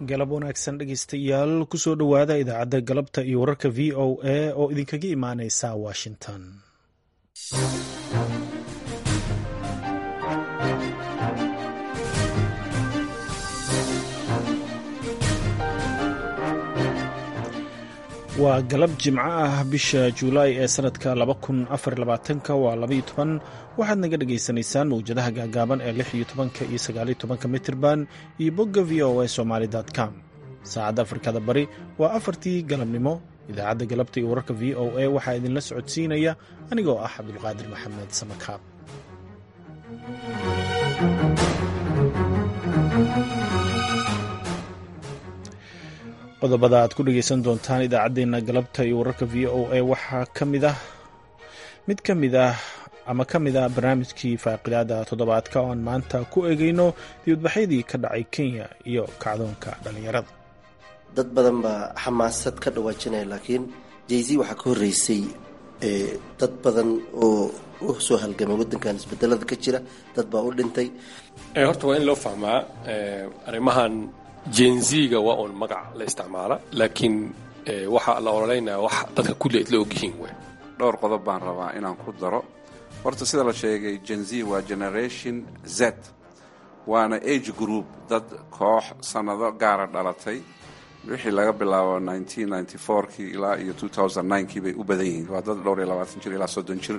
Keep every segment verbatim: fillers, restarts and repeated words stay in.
galab wanaagsan dhegeystayaal kusoo dhowaada idaacadda galabta iyo wararka v o a oo idinkaga imaaneysa washington. waa galab jimco ah bisha Juulaay ee sanadka laba kun afar iyo labaatanka waa laba iyo toban. waxaad naga dhagaysanaysaan mawjadaha gaagaaban ee lix iyo tobanka iyo sagaal iyo tobanka mitirban iyo bogga v o a somali dot com. saacadda Afrikada Bari waa afartii galabnimo. idaacadda galabta iyo wararka v o a waxaa idinla socodsiinaya anigoo ah Cabdulqaadir Maxamed Samakaab. qodobada aad ku dhegaysan doontaan idaacaddeenna galabta iyo wararka v o a waxaa ka mid ah mid ka mid ah ama ka mid ah barnaamijkii faaqidaada toddobaadka oo aan maanta ku eegayno dibadbaxyadii ka dhacay Kenya iyo kacdoonka dhalinyarada. dad badan baa xamaasad ka dhawaajinaya, laakiin jay-z waxaa ka horreysay dad badan oo u soo halgamay waddankan isbedelada ka jira, dad baa u dhintay. horta waa in loo fahmaa arrimahan jenziga waa uun magac la isticmaala, laakiin waxaa la ololeynaya wax dadka kulli la ogyihiin wey. dhowr qodob baan rabaa inaan ku daro. horta sida la sheegay Gen Z waa Generation Z, waana age group, dad koox sanado gaara dhalatay wixii laga bilaabo nineteen ninety-four kii ilaa iyo two thousand nine kii bay u badan yihiin. waa dad dhowr iyo labaatan jir ilaa soddon jir.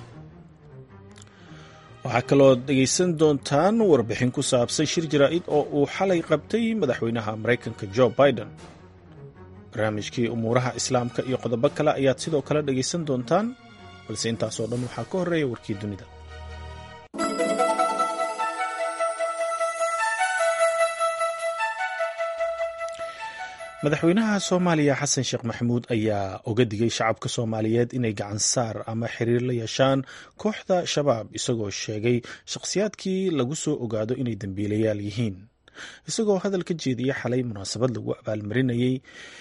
waxaa kaloo dhegaysan doontaan warbixin ku saabsan shir jaraa'id oo uu xalay qabtay madaxweynaha Mareykanka Joe Biden. barnaamijkii umuuraha islaamka iyo qodobo kale ayaad sidoo kale dhegaysan doontaan, balse intaasoo dhan waxaa ka horreeya warkii dunida. madaxweynaha Soomaaliya Xasan Sheekh Maxamuud ayaa uga digay shacabka Soomaaliyeed inay gacan saar ama xiriir la yeeshaan kooxda Shabaab, isagoo sheegay shakhsiyaadkii lagu soo ogaado inay dambiilayaal yihiin. isagoo hadal ka jeediyay xalay munaasabad lagu abaalmarinayay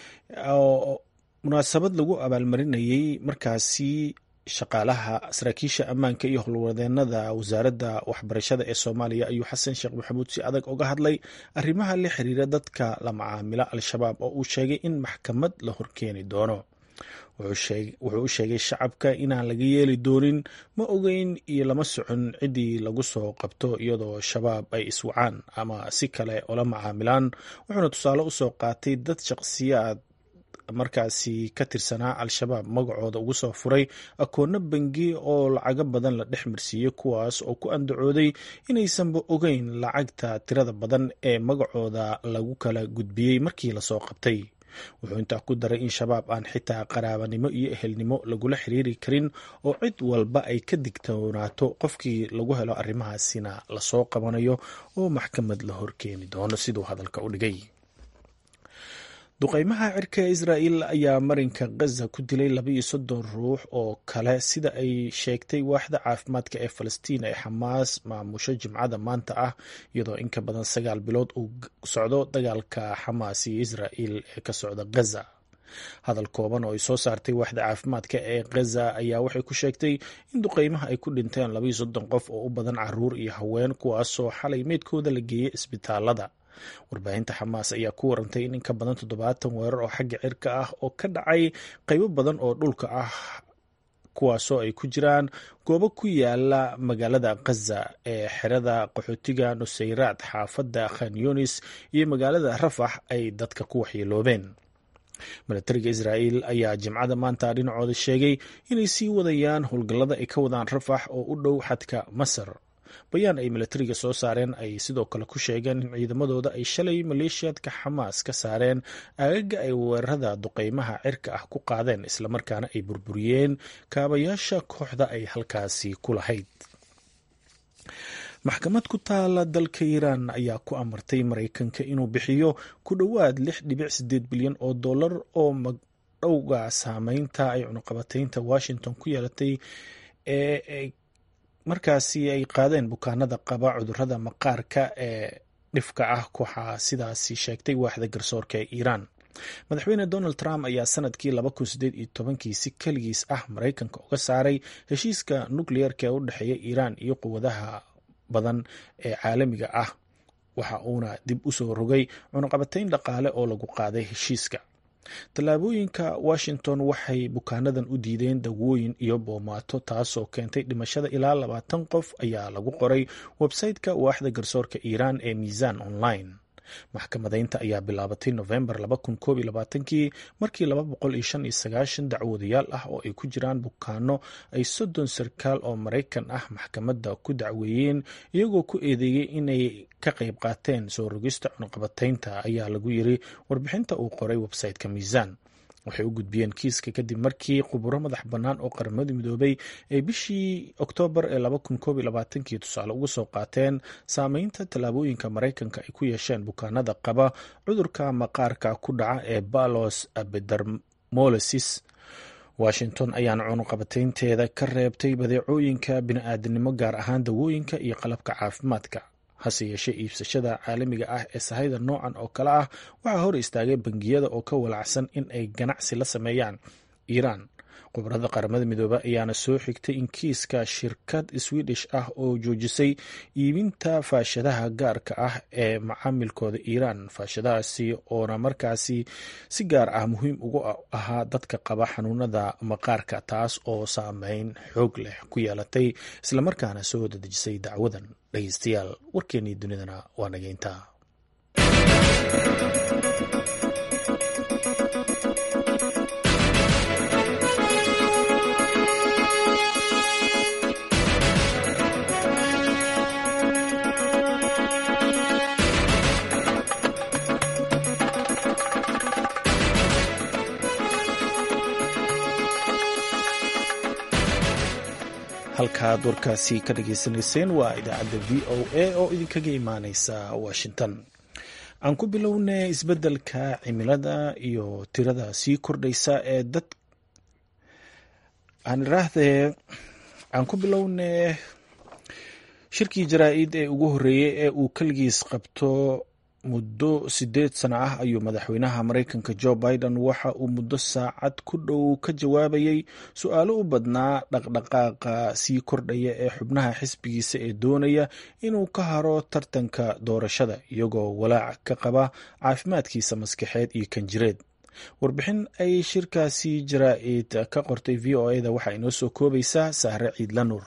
munaasabad lagu abaalmarinayay markaasi shaqaalaha saraakiisha ammaanka iyo howlwadeenada wasaaradda waxbarashada ee Soomaaliya ayuu Xasan Sheekh Maxamuud si adag uga hadlay arrimaha la xiriira dadka la macaamila al-shabaab oo uu sheegay in maxkamad la horkeeni doono. wuxuu u sheegay shacabka inaan laga yeeli doonin ma ogeyn iyo lama socon ciddii lagu soo qabto iyadoo shabaab ay iswacaan ama si kale ola macaamilaan. wuxuuna tusaale u soo qaatay dad shaqsiyaad markaasi ka tirsanaa al-shabaab magacooda ugu soo furay akoonno bangi oo lacago badan la dhex marsiiyey, kuwaas oo ku andacooday inaysanba ogeyn lacagta tirada badan ee magacooda lagu kala gudbiyey markii lasoo qabtay. wuxuu intaa ku daray in shabaab aan xitaa qaraabanimo iyo ehelnimo lagula xiriiri karin oo cid walba ay ka digtoonaato qofkii lagu helo arrimahaasina lasoo qabanayo oo maxkamad la horkeeni doono siduu hadalka u dhigay. duqeymaha cirka ee Israa'iil ayaa marinka Gaza ku dilay laba iyo soddon ruux oo kale, sida ay sheegtay waaxda caafimaadka ee Falastiin ee Xamaas maamusho Jimcada maanta ah, iyadoo in ka badan sagaal bilood uu socdo dagaalka Xamaas iyo Israa'iil ee ka socda Gaza. hadal kooban oo ay soo saartay waaxda caafimaadka ee Gaza ayaa waxay ku sheegtay in duqeymaha ay ku dhinteen laba iyo soddon qof oo u badan caruur iyo haween, kuwaasoo xalay meydkooda la geeyey isbitaalada. warbaahinta Xamaas ayaa ku warantay in in ka badan toddobaatan weerar oo xagga cirka ah oo ka dhacay qaybo badan oo dhulka ah, kuwaasoo ay ku jiraan goobo ku yaala magaalada Gaza ee xerada qaxootiga Nusayraad, xaafadda Khan Yunis iyo magaalada Rafax ay dadka ku waxyeeloobeen. milatariga Israa'iil ayaa Jimcada maanta dhinacooda sheegay inay sii wadayaan howlgallada ay ka wadaan Rafax oo u dhow xadka Masar. bayaan ay milatariga soo saareen ay sidoo kale ku sheegeen in ciidamadooda ay shalay maleeshiyaadka Xamaas ka saareen aagaga ay weerarada duqeymaha cirka ah ku qaadeen, islamarkaana ay burburiyeen kaabayaasha kooxda ay halkaasi ku lahayd. maxkamad ku taala dalka Iiraan ayaa ku amartay Mareykanka inuu bixiyo ku dhowaad lix dhibic sideed bilyan oo dollar oo magdhowga saameynta ay cunaqabataynta Washington ku yeelatay ee markaasi ay qaadeen bukaanada qaba cudurrada maqaarka ee dhifka ah. waxaa sidaasi sheegtay waaxda garsoorka ee Iiraan. madaxweyne Donald Trump ayaa sanadkii laba kun sideed iyo tobankii si keligiis ah Mareykanka uga saaray heshiiska nukliyeerka ee u dhexeeya Iiraan iyo quwadaha badan ee caalamiga ah, waxa uuna dib u soo rogay cunaqabatayn dhaqaale oo lagu qaaday heshiiska. tallaabooyinka Washington waxay bukaanadan u diideen dawooyin iyo boomaato, taasoo keentay dhimashada ilaa labaatan qof, ayaa lagu qoray website-ka waaxda garsoorka Iiraan ee Miisaan Online. maxkamadaynta ayaa bilaabatay November laba kun koob iyo labaatankii markii laba boqol iyo shan iyo sagaashan dacwadayaal ah oo ay ku jiraan bukaano ay soddon sarkaal oo Maraykan ah maxkamadda ku dacweeyeen iyagoo ku eedeeyey inay ka qayb qaateen soo rogista cunaqabataynta, ayaa lagu yiri warbixinta uu qoray website-ka Miisaan. waxay u gudbiyeen kiiska kadib markii khuburo madax bannaan oo qaramada midoobay ay bishii Oktoobar ee laba kun koob iyo labaatankii tusaale uga soo qaateen saameynta tallaabooyinka Maraykanka ay ku yeesheen bukaanada qaba cudurka maqaarka ku dhaca ee Balos epidermolysis. Washington ayaana cunaqabataynteeda ka reebtay badeecooyinka bini'aadanimo, gaar ahaan dawooyinka iyo qalabka caafimaadka. hase yeeshee iibsashada caalamiga ah ee sahayda noocan oo kale ah waxaa hor istaagay bangiyada oo ka walacsan in ay ganacsi la sameeyaan Iiraan. khubarada qaramada midoobay ayaana soo xigtay in kiiska shirkad Swedish ah oo joojisay iibinta faashadaha gaarka ah ee macaamilkooda Iiraan. faashadahaasi oona markaasi si gaar ah muhiim ugu ahaa dadka qaba xanuunada maqaarka, taas oo saameyn xoog leh ku yeelatay islamarkaana soo dedejisay dacwadan. dhegeystayaal, warkeenii dunidana waa nageyntaa. halkaad warkaasi ka dhageysanayseen waa idaacadda v o a oo idinkaga imaaneysa Washington. aan ku bilownay isbeddelka cimilada iyo tirada sii kordhaysa ee dad aan iraahdee aan ku bilownay shirkii jaraa'id ee ugu horreeyey ee uu kaligiis qabto muddo sideed sano ah ayuu madaxweynaha Maraykanka Joe Biden waxa uu muddo saacad ku dhow ka jawaabayay su'aalo u badnaa dhaqdhaqaaqa sii kordhaya ee xubnaha xisbigiisa ee doonaya inuu ka haro tartanka doorashada, iyagoo walaac ka qaba caafimaadkiisa maskaxeed iyo kanjireed. warbixin ay shirkaasi jaraa'id ka qortay V O A da waxaa inoo soo koobaysaa Sahre Ciidla Nuur.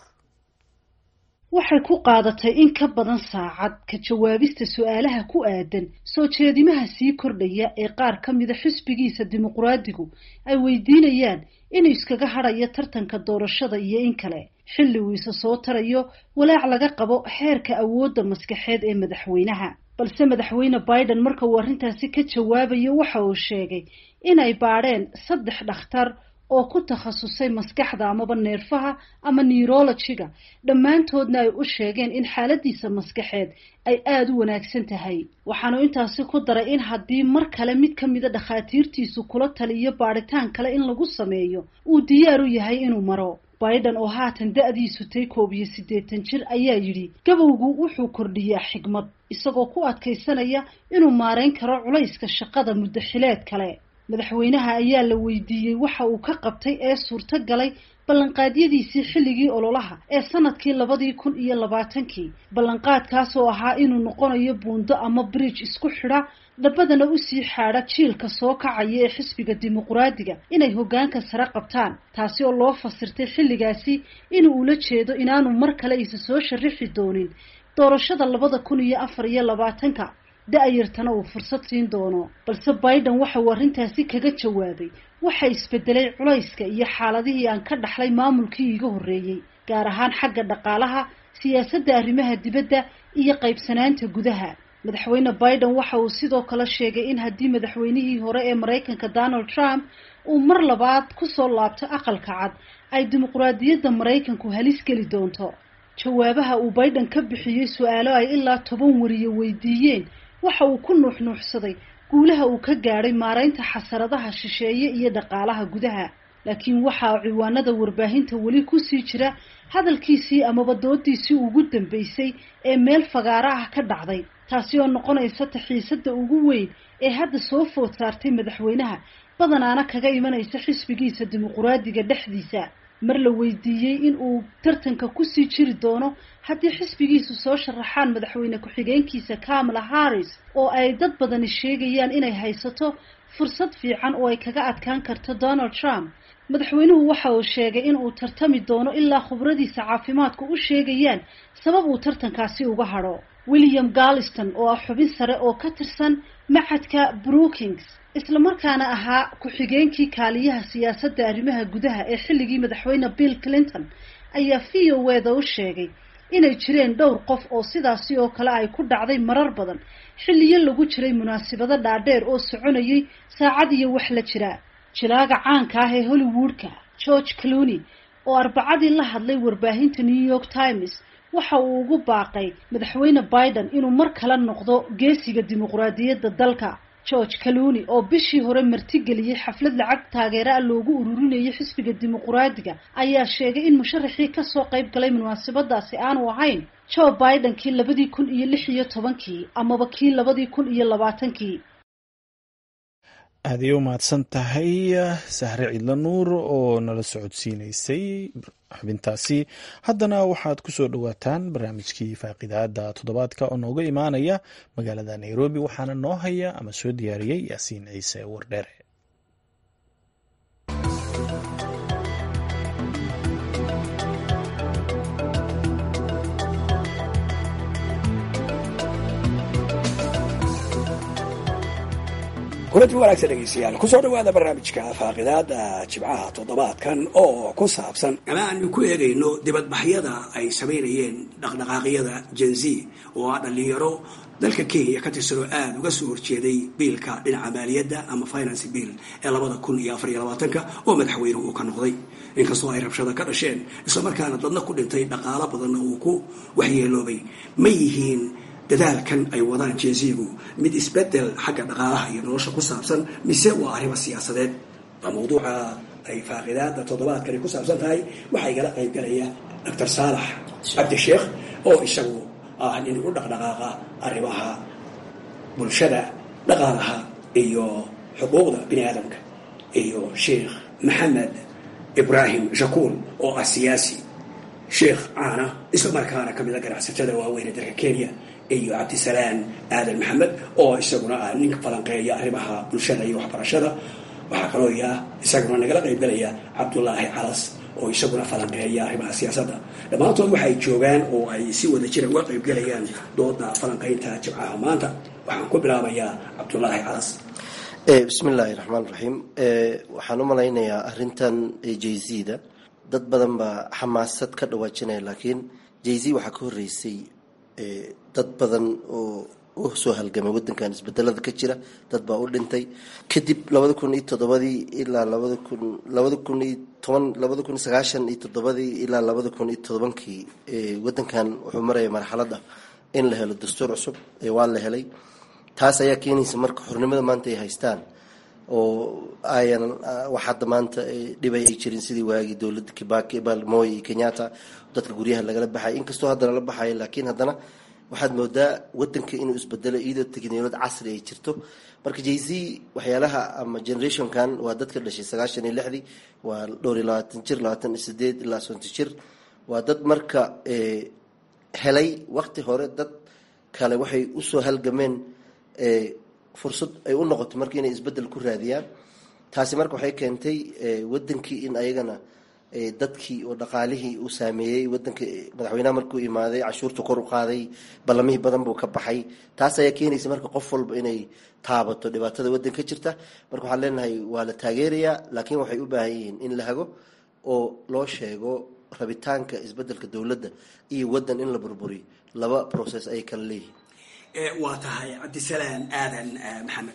waxay ku qaadatay in ka badan saacad ka jawaabista su'aalaha ku aadan soo jeedimaha sii kordhaya ee qaar ka mida xisbigiisa dimuqraadigu ay weydiinayaan inuu iskaga hadhayo tartanka doorashada iyo in kale, xilli uu isa soo tarayo walaac laga qabo heerka awoodda maskaxeed ee madaxweynaha. balse madaxweyne Biden marka uu arrintaasi ka jawaabayo waxa uu sheegay inay baadheen saddex dhakhtar oo ku takhasusay maskaxda amaba neerfaha ama neurology-ga, dhammaantoodna ay u sheegeen in xaaladiisa maskaxeed ay aada u wanaagsan tahay. waxaanu intaasi ku daray in haddii mar kale mid ka mida dhakhaatiirtiisu kula taliyo baadhitaan kale in lagu sameeyo uu diyaar u yahay inuu maro. Biden oo haatan da'diisu tay koob iyo siddeetan jir ayaa yidhi gabowgu wuxuu kordhiyaa xigmad, isagoo ku adkaysanaya inuu maarayn karo culayska shaqada muddo xileed kale. madaxweynaha ayaa la weydiiyey waxa uu ka qabtay ee suurto galay ballanqaadyadiisii xilligii ololaha ee sanadkii labadii kun iyo labaatankii. ballanqaadkaas oo ahaa inuu noqonayo buundo ama bridge isku xidha dhabadana usii xaadha jiilka soo kacaya ee xisbiga dimuqraadiga inay hoggaanka sare qabtaan, taasi oo loo fasirtay xilligaasi inuu ula jeedo inaanu mar kale isa soo sharixi doonin doorashada labada kun iyo afar iyo labaatanka, da-yartana uu fursad siin doono. balse Biden waxa uu arrintaasi kaga jawaabay waxa isbedelay culayska iyo xaaladihii aan ka dhaxlay maamulkii iga horreeyey, gaar ahaan xagga dhaqaalaha, siyaasadda arrimaha dibadda iyo qaybsanaanta gudaha. madaxweyne Biden waxa uu sidoo kale sheegay in haddii madaxweynihii hore ee Maraykanka Donald Trump uu mar labaad ku soo laabto aqalka cad ay dimuqraadiyadda Maraykanku halis geli doonto. jawaabaha uu Biden ka bixiyey su'aalo ay ilaa toban wariye weydiiyeen waxa uu ku nuuxnuuxsaday guulaha uu ka gaadhay maaraynta xasaradaha shisheeye iyo dhaqaalaha gudaha, laakiin waxaa ciwaanada warbaahinta weli ku sii jira hadalkiisii amaba doodiisii ugu dambeysay ee meel fagaaro ah ka dhacday, taasi oo noqonaysa taxiisadda ugu weyn ee hadda soo food saartay madaxweynaha, badanaana kaga imanaysa xisbigiisa dimuqraadiga dhexdiisa. mar la weydiiyey in uu tartanka kusii jiri doono haddii xisbigiisu soo sharaxaan madaxweyne ku-xigeenkiisa Kamala Harris oo ay dad badani sheegayaan inay haysato fursad fiican oo ay kaga adkaan karto Donald Trump, madaxweynuhu waxa uu sheegay in uu tartami doono ilaa khibradiisa caafimaadku u sheegayaan sabab uu tartankaasi uga hadho. William Galston oo ah xubin sare oo ka tirsan maxadka Brookings isla markaana ahaa ku-xigeenkii kaaliyaha siyaasadda arrimaha gudaha ee xilligii madaxweyne Bill Clinton ayaa V O A da u sheegay inay jireen dhowr qof oo sidaasi oo kale ay ku dhacday marar badan xilliyo lagu jiray munaasabado dhaadheer oo soconayay saacad iyo wax la jira. Jilaaga caanka ah ee Hollywoodka George Clooney oo arbacadii la hadlay warbaahinta New York Times waxa uu ugu baaqay madaxweyne Biden inuu mar kale noqdo geesiga dimuqraadiyadda dalka. George Clooney oo bishii hore martigeliyay xaflad lacag taageero loogu ururinayay xisbiga dimuqraadiga ayaa sheegay in musharaxii ka soo qayb galay munaasabadaasi aanu ahayn Joe Biden kii labadii kun iyo lix iyo tobankii amaba kii labadii kun iyo labaatankii. aad ay u mahadsan tahay Sahre Cidla Nuur oo nala socodsiinaysay xubintaasi. haddana waxaad ku soo dhawaataan barnaamijkii faaqidaada toddobaadka oo nooga imaanaya magaalada Nairobi, waxaana noo haya ama soo diyaariyey Yaasiin Ciise Wardheere. kulanti wanaagsan dhegeystayaal kusoo dhawaada barnaamijka faaqidaada jimcaha toddobaadkan oo ku saabsan ama aanu ku eegayno dibadbaxyada ay samaynayeen dhaqdhaqaaqyada Gen Z oo ah dhalinyaro dalka Kenya ka tirsan oo aad uga soo horjeeday biilka dhinaca maaliyadda ama finance bill ee labada kun iyo afar iyo labaatanka oo madaxweynuhu uu ka noqday. inkastoo ay rabshado ka dhasheen isla markaana dadna ku dhintay dhaqaale badanna uu ku waxyeeloobay, ma yihiin dadaalkan ay wadaan Gen Z-gu mid isbedel xagga dhaqaalaha iyo nolosha ku saabsan mise waa arrimo siyaasadeed? waa mawduuca ay faaqidaada toddobaadkani ku saabsan tahay. waxaa igala qayb galaya Doctor Saalax Cabdi Sheekh oo isagu ah nin u dhaqdhaqaaqa arrimaha bulshada, dhaqaalaha iyo xuquuqda bini aadamka, iyo Sheekh Maxamed Ibrahim Shakuul oo ah siyaasi, sheekh caana isla markaana kamid a ganacsatada waaweyn ee dalka Kenya, iyo Cabdisalaan Aadan Maxamed oo isaguna ah ninka falanqeeya arrimaha bulshada iyo waxbarashada. waxaa kaloo yaa isaguna nagala qayb galaya Cabdullaahi Calas oo isaguna falanqeeya arrimaha siyaasadda. dhammaantood waxay joogaan oo ay si wada jira uga qayb galayaan dooda falanqeynta jimcaha maanta. waxaan ku bilaabayaa Cabdullaahi Calas. bismillaahi raxmaan raxiim. waxaan u malaynayaa arrintan Gen Z-da dad badan baa xamaasad ka dhawaajinaya, laakiin Gen Z waxaa ka horreysay dad badan oo u soo halgamay wadankan isbedelada ka jira. dad baa u dhintay kadib labada kun iyo toddobadii ilaa labada kun labada kun iyo toban labada kun sagaashan iyo toddobadii ilaa labada kun iyo todobankii wadankan wuxuu maraya marxaladda in la helo dastuur cusub. waa la helay. taas ayaa keenaysa marka xornimada maanta ay haystaan oo ayan wax hadda maanta dhibay ay jirin sidii waagii dowladda Kibaki, Moi iyo Kenyatta dadka guryaha lagala baxay. inkastoo haddana la baxayo, laakiin haddana waxaad moodaa wadanka inuu isbedelo iyadoo teknolojiyad casri ay jirto. marka Gen Z waxyaalaha ama generationkan waa dadka dhashay sagaashan iyo lixdii, waa dhowr iyo labaatan jir, labaatan iyo sideed ilaa soddon jir. waa dad marka helay waqti hore dad kale waxay usoo halgameen fursad ay u noqoto marka inay isbedel ku raadiyaan. taasi marka waxay keentay wadankii in ayagana dadkii oo dhaqaalihii uu saameeyey. wadanka madaxweynaha markuu imaaday cashuurta kor u qaaday, ballamihii badan buu ka baxay. taas ayaa keenaysa marka qof walba inay taabato dhibaatada wadanka ka jirta. marka waxaan leenahay waa la taageerayaa, laakiin waxay u baahan yihiin in la hago oo loo sheego rabitaanka isbedelka dowladda iyo wadan in la burburiyo. laba process ay kala leeyihiin. waa tahay Cabdisalaan Aadan Maxamed.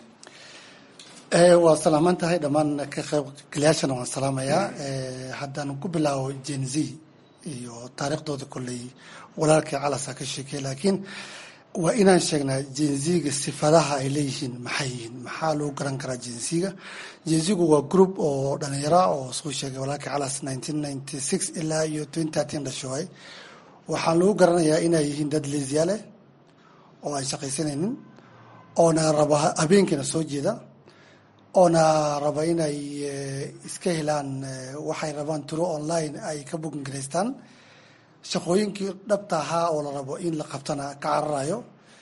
waa salaaman tahay dhammaan ka qaybgalayaashana waan salaamayaa. haddaan ku bilaabo Gen Z iyo taariikhdooda kolley walaalkii Calasa ka sheekay, laakiin waa inaan sheegnaa Gen Z-ga sifadaha ay leeyihiin maxay yihiin, maxaa loo garan karaa Gen Z-ga. Gen Z-gu waa group oo dhalinyaro oo soo sheegay walaalkii Calas nineteen ninety six ilaa iyo twenty thirteen dhashoay. waxaa lagu garanayaa inay yihiin dad leesyaale oo ay shaqaysanaynin, oona raba habeenkiina soo jeeda, oona raba inay iska helaan waxay rabaan turo online ay ka booking garaystaan shaqooyinkii dhabta ahaa oo la rabo in la qabtana ka cararayo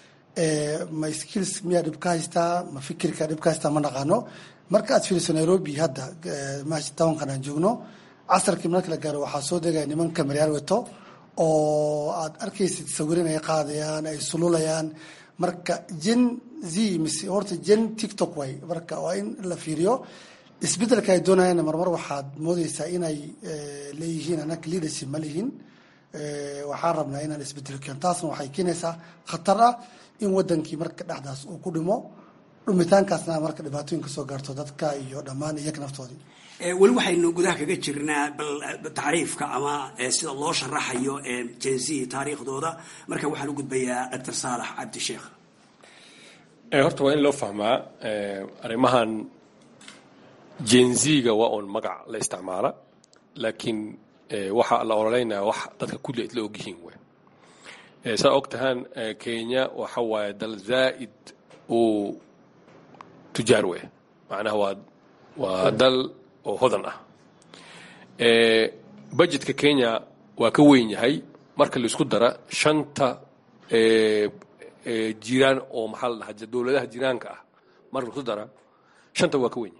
ma skills miyaa dhib ka haystaa ma fikirka dhib ka haystaa ma naqaano marka aad fiiriso Nairobi hadda maashi tobankan aan joogno casarkii marka la gaaro waxaa soo degaya nimanka maryaal wato oo aad arkaysid sawirin ay qaadayaan ay sululayaan marka gen z mise horta gen tiktok way marka waa in la fiiriyo isbedelka ay doonayaan marmar waxaad moodaysaa inay leeyihiin anaka leadership ma lihiin waxaan rabnaa inaan isbedelo keeno taasna waxay keenaysaa khatar ah in wadankii marka dhexdaas uu ku dhimo dhumitaankaasna marka dhibaatooyin ka soo gaarto dadka iyo dhammaan iyaga naftoodii weli waxaynu gudaha kaga jirnaa bal tacriifka ama sida loo sharaxayo Gen Z taariikhdooda marka waxaan u gudbayaa Dr Saalax Cabdi Sheekh horta waa in loo fahmaa arrimahan Gen Z-ga waa un magac la isticmaala laakiin waxa la oranaynaa wax dadka kulli ay la ogyihiin way saa ogtahan Kenya waxa waaye dal zaid oo tujaar way macnaha waa waa dal oo hodan ah ee budgetka Kenya waa ka weyn yahay marka la isku dara shanta ee ee jiraan oo maxal dhaxay dawladaha jiraanka ah marka la isku dara shanta waa ka weyn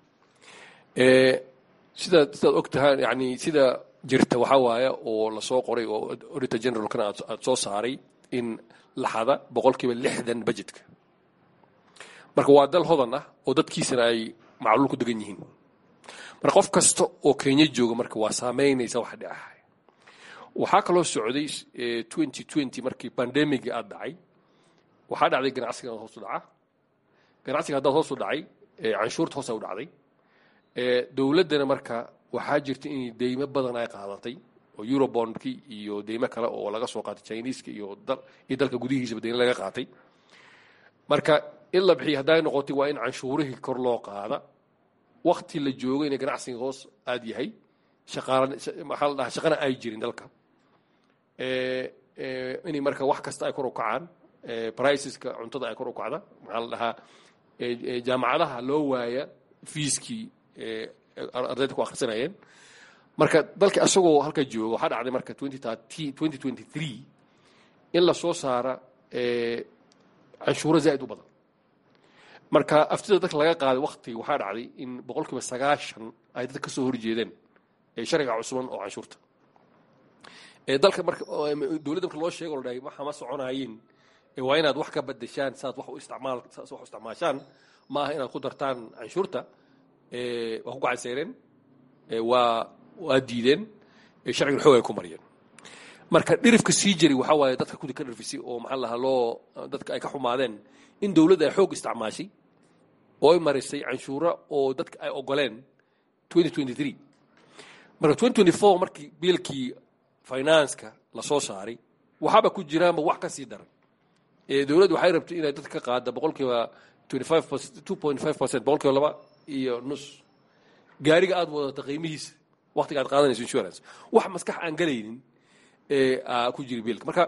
ee sida sida ogtahay yani sida jirta waxa waaye oo la soo qoray oo Auditor General kana aad soo saaray in laxada boqolkiiba lixdan budgetka marka waa dal hodan ah oo dadkiisana ay macluul ku degan yihiin marka qof kasta oo Kenya jooga marka waa saameynaysa wax dhacay waxa kale socday twenty twenty markii pandemic aad dhacay waxa dhacday ganacsiga hoos u dhaca ganacsiga hadda hoos u dhacay canshuurta hoos u dhacday ee dawladana marka waxa jirta in deymo badan ay qaadatay oo Eurobondki iyo deymo kale oo laga soo qaatay Chinese iyo dal iyo dalka gudihiisa deymo laga qaatay marka illa bixi haday noqotay waa in canshuurihii kor loo qaada waqti la joogo in ganacsiga hoos aad yahay shaqaale maxal dhaha shaqana ay jirin dalka ee ee in marka wax kasta ay kor u kacaan ee priceska cuntada ay kor u kacda maxal dhaha ee jaamacadaha loo waaya feeski ee ardayda ku akhrisanayeen marka dalka asagoo halka joogo waxa dhacday marka twenty twenty-three in la soo saara ee canshuuro zaid u badan marka aftida dadka laga qaaday waqti waxa dhacday in boqolkiiba sagaashan ay dadka soo horjeedeen ee sharciga cusub oo canshuurta ee dalka marka dawladda marka loo sheego oo dhaay waxa ma soconaayeen ee waa inaad wax ka badashaan saad wax u isticmaal saad wax u isticmaashaan ma aha inaad ku dartaan canshuurta ee wax ku gacanseereen ee waa waa diideen ee sharciga xoog ay ku mariyeen marka dhirifka sii jiri waxa waaye dadka ku ka dhirfisay oo maxal laha loo dadka ay ka xumaadeen in dawladda ay xoog isticmaashay oo ay marisay canshuura oo dadka ay ogoleen twenty twenty-three marka twenty twenty-four markii biilkii finance-ka la soo saaray waxaba ku jiraan wax ka sii daran ee dawladdu waxay rabtay inay dadka ka qaado boqolkiiba two point five percent boqolkiiba laba iyo nus gaariga aad wadato qiimihiisa waqtiga aad qaadanayso insurance wax maskax aan galaynin ee ku jiri biilka marka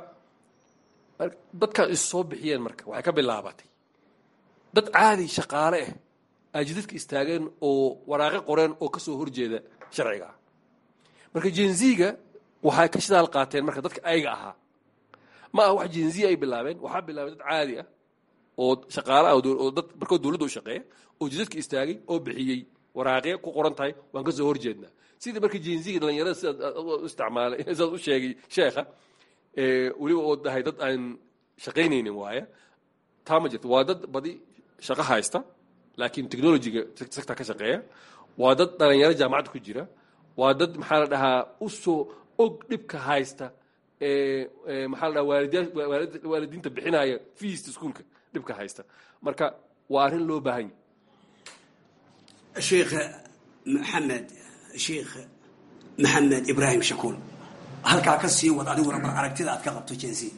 dadka is soo bixiyeen marka waxay ka bilaabatay dad caadi shaqaale ah ajidadka istaageen oo waraaqo qoreen oo ka soo horjeeda sharciga marka Gen Z-ga waxay ka shidaal qaateen marka dadka ayaga ahaa ma aha wax Gen Z ay bilaabeen waxa bilaabay dad caadi ah oo shaqaale ah oo dad markoo dawladdu u shaqeeyo oo jidadka istaagay oo bixiyay waraaqo ku qoran tahay waan ka soo horjeednaa sidii markii Gen Z dhalinyarada sida isticmaalay sida u sheegay sheekha ee waliba oo dahay dad aan shaqeynaynin waaya taama jirto waa dad badi shaqo haysta laakiin technology-ga sector ka shaqeeya waa dad dhalinyaro jaamacad ku jira waa dad maxaa la dhahaa u soo og dhibka haysta ee maxaa la dhahaa waalidiinta bixinaya fees schoolka dhibka haysta marka waa arrin loo baahan yahay Sheikh Maxamed Sheikh Maxamed Ibrahim Shakuul halka ka sii wad adiguna mar aragtida aad ka qabto Gen Z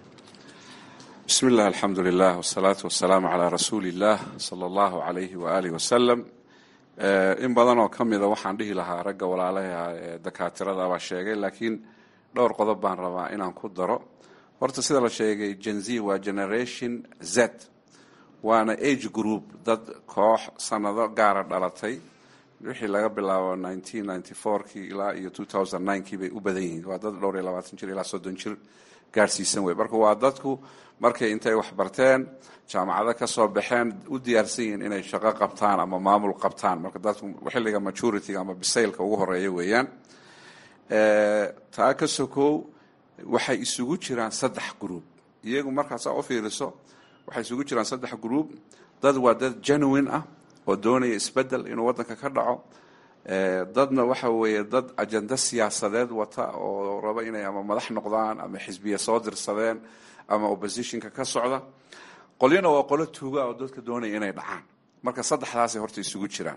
بسم الله الحمد لله والصلاة والسلام على رسول الله صلى الله عليه وآله وسلم إن بدنا كم إذا وحن به لها رجع ولا عليها دكاترة ده وشيء لكن دور قضب بان ربع إن عن كدرة ورت سيد الشيء Gen Z و Generation Z waana age group dad koox sanado gaara dhalatay wixii laga bilaabo nineteen ninety four kii ilaa iyo two thousand nine kii bay u badan yihiin waa dad dhowr iyo labaatan jir ilaa soddon jir gaarsiisan wey marka waa dadku markay intay wax barteen jaamacado ka soo baxeen u diyaarsan yihiin inay shaqo qabtaan ama maamul qabtaan marka dadku xilliga majority ama bisaylka ugu horeeya weeyaan taa ka sokow waxay isugu jiraan saddex group iyagu markaas u fiiriso waxay isugu jiraan saddex group dad waa dad genuine ah oo doonaya isbedel inuu wadanka ka dhaco dadna waxa weeye dad ajenda siyaasadeed wata oo raba inay ama madax noqdaan ama xisbiya soo dirsadeen ama oppositionka ka socda qolyana waa qolo tuuga oo dadka doonaya inay dhacaan marka saddexdaasay horta isugu jiraan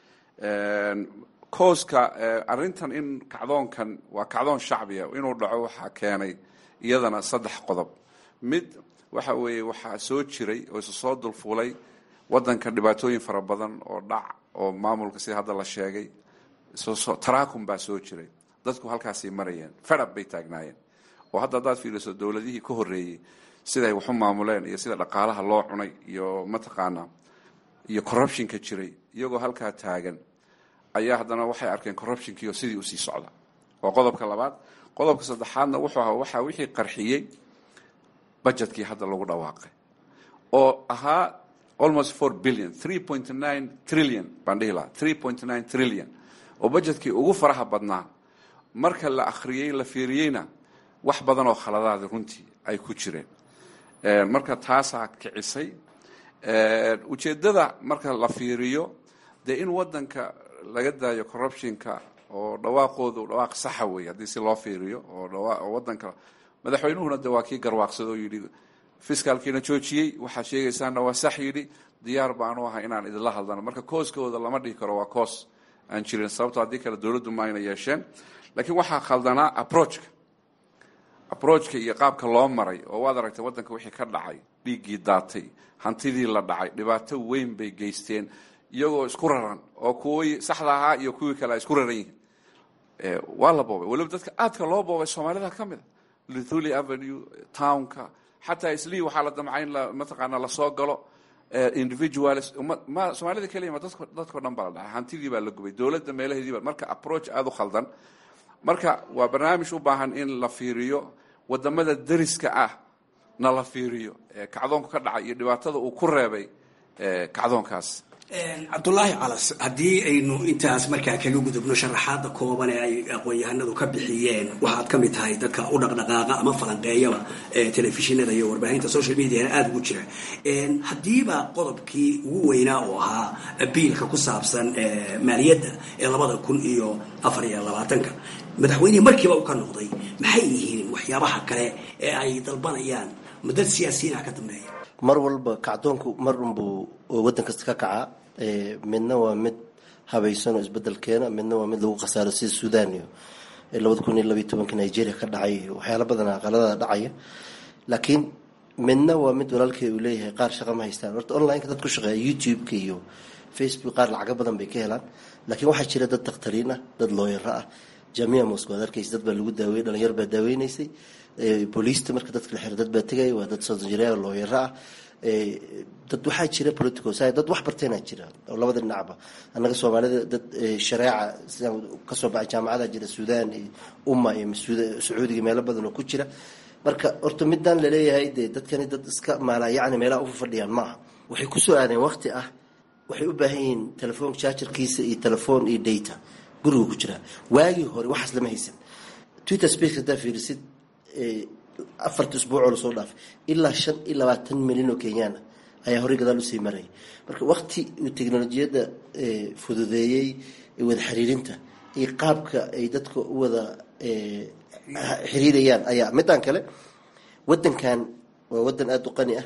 kooska arrintan in kacdoonkan waa kacdoon shacbiya inuu dhaco waxaa keenay iyadana saddex qodob mid waxa weeye waxaa soo jiray oo isu soo dulfuulay wadanka dhibaatooyin fara badan oo dhac oo maamulka sida hadda la sheegay taraakum baa soo jiray dadku halkaasay marayeen fedhab bay taagnaayeen oo hadda haddaad fiiriso dowladihii ka horreeyey siday waxu maamuleen iyo sida dhaqaalaha loo cunay iyo mataqaanaa iyo corruptionka jiray iyagoo halkaa taagan ayaa haddana waxay arkeen corruptionkii oo sidii usii socda waa qodobka labaad qodobka saddexaadna wuxuu ahaa waxaa wixii qarxiyey budgetkii hadda lagu dhawaaqay oo ahaa almost four billion three point nine trillion baan dhihi lahaa three point nine trillion oo budgetkii ugu faraha badnaa marka la akhriyey la fiiriyeyna wax badan oo khaladaada runtii ay ku jireen marka taasaa kicisay ujeeddada marka la fiiriyo dee in wadanka laga daayo corruptionka oo dhawaaqoodu dhawaaq saxa wey haddii si loo fiiriyo oo wadanka madaxweynuhuna de waa kii garwaaqsado oo yidhi fiskaalkiina joojiyey waxaa sheegaysaana waa sax yidhi diyaar baanu ahay inaan idinla hadlano marka kooskooda lama dhihi karo waa koos aan jirin sababto haddii kale dowladdu ma ayna yeesheen laakiin waxaa khaldanaa approachka approachka iyo qaabka loo maray oo waad aragtay wadanka wixii ka dhacay dhiiggii daatay hantidii la dhacay dhibaato weyn bay geysteen iyagoo isku raran oo kuwii saxda ahaa iyo kuwii kale ay isku raran yihiin waa la boobay waliba dadka aadka loo boobay soomaalida ka mid a lithuli avenue townka xataa islii waxaa la damcay in mataqaana lasoo galo individuals ma soomaalida keliya ma dadko dadkao dhan baa la dhacay hantidii baa la gubay dowladda meelaheedii baa marka approach aada u khaldan marka waa barnaamij u baahan in la fiiriyo wadamada dariska ah na la fiiriyo kacdoonka ka dhacay iyo dhibaatada uu ku reebay kacdoonkaas cabdulaahi calas haddii aynu intaas markaa kaga gudubno sharaxaada kooban ee ay aqoon-yahanadu ka bixiyeen waxaad ka mid tahay dadka u dhaqdhaqaaqa ama falanqeeyaba telefishinada iyo warbaahinta social mediana aada ugu jira haddiiba qodobkii ugu weynaa oo ahaa biilka ku saabsan maaliyadda ee labada kun iyo afar iyo labaatanka madaxweynihii markiiba u ka noqday maxay yihiin waxyaabaha kale ee ay dalbanayaan mudad siyaasiyiin ah ka dambeeya mar walba kacdoonku mar unbuu waddan kasta ka kacaa midna waa mid habaysan oo isbedel keena midna waa mid lagu khasaaro sida suudaan iyo labada kun iyo labiyo tobanka nigeria ka dhacay iyo waxyaala badan aqalada dhacaya laakiin midna waa mid walaalkay uu leeyahay qaar shaqa ma haystaan horta online-ka dad ku shaqeeya youtube-ka iyo facebook qaar lacago badan bay ka helaan laakiin waxaa jira dad dakhtariin ah dad looyaro ah jamiica moscow ad arkaysa dad baa lagu daaweyey dhalinyar baa daaweynaysay booliista marka dadka la xiro dad baa tegaya waa dad soojiraya looyaro ah dad waxaa jira political science dad wax barteenaa jira oo labada dhinacba annaga soomaalida dad shareeca sidaan kasoo baxay jaamacada jira suudaan iyo umma iyo sacuudiga meelo badan oo ku jira marka horta midaan laleeyahay dee dadkani dad iska maalaa yacni meelaha ufa fadhiyaan maaha waxay kusoo aadeen waqti ah waxay u baahan yihiin telefoon jaajarkiisa iyo telefoon iyo data guriga ku jira waagii hore waxaas lama haysan twitter space haddaa fiirisid afarta isbuucoo lasoo dhaafay ilaa shan iyo labaatan milyan oo kenyaan ah ayaa horey gadaal usii marayay marka waqti uu teknolojiyadda fududeeyey wada xiriirinta iyo qaabka ay dadka u wada xiriirayaan ayaa midaan kale wadankan waa wadan aada u qani ah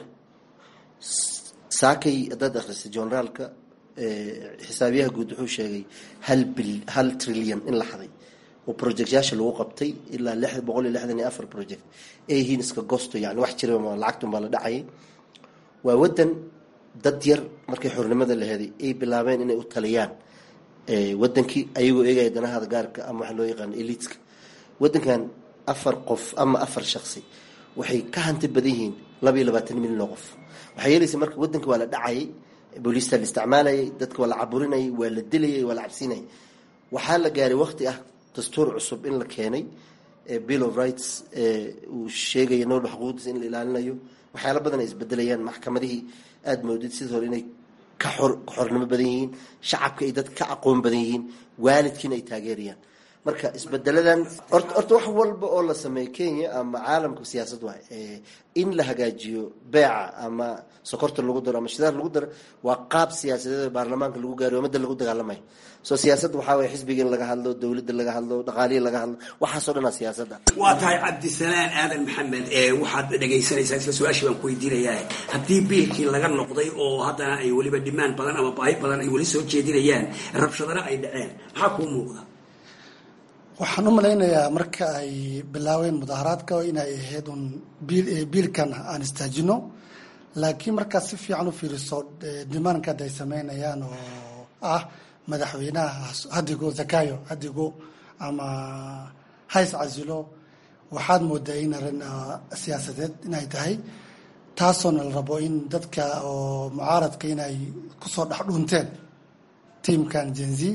saakay haddaad akhrisay journaalka xisaabiyaha guud wuxuu sheegay hal bil hal trilyan in la xaday oo projectyaasha lagu qabtay ilaa lix boqol iyo lixdan iyo afar project ay yihiin iska gosto yani wax jira lacagtun baa la dhacayay waa wadan dad yar markay xornimada la heday ay bilaabeen inay u taliyaan wadankii ayagoo eegaya danahada gaarka ama waxa loo yaqaan eliteska wadankan afar qof ama afar shaksi waxay ka hanti badan yihiin laba iyo labaatan milyan oo qof waxay yeelaysa marka wadanka waa la dhacayay booliista la isticmaalayay dadka waa la caburinayay waa la dilayay waa la cabsinayay waxaa la gaaray waqti ah dastuur cusub in la keenay bill of rights uu sheegaya nool xuquuqdiisa in la ilaalinayo waxyaalo badan ay isbedelayaan maxkamadihii aada moodid sidoo hore inay ka xor xornimo badan yihiin shacabka ay dad ka aqoon badan yihiin waalidkiina ay taageerayaan marka isbedeladan horta horta wax walba oo la sameeyo Kenya ama caalamka siyaasad waay in la hagaajiyo beeca ama sokorta lagu daro ama shidaar lagu daro waa qaab siyaasadeed baarlamaanka lagu gaariyo umada lagu dagaalamay soo siyaasadda waxa way xisbiga in laga hadlo dawladda laga hadlo dhaqaaliye laga hadlo waxa soo dhanaa siyaasadda waa tahay Cabdisalaan Aadan Maxamed ee waxaad dhageysanaysaa isla su'aashii baan ku weydiinayaa haddii biilkii laga noqday oo haddana ay waliba dhimaan badan ama baahi badan ay wali soo jeedinayaan rabshadana ay dhaceen maxaa ku muuqda waxaan u malaynayaa marka ay bilaaween mudaharaadka inay ahayd un biilkan aan istaajino laakiin markaad si fiican u fiiriso dimaanka ay sameynayaan oo ah madaxweynaha hadigo zakayo hadigo ama hays casilo waxaad moodaa in arrin siyaasadeed inay tahay taasoona la rabo in dadka oo mucaaradka inay kusoo dhex dhunteen tiimkan jenzi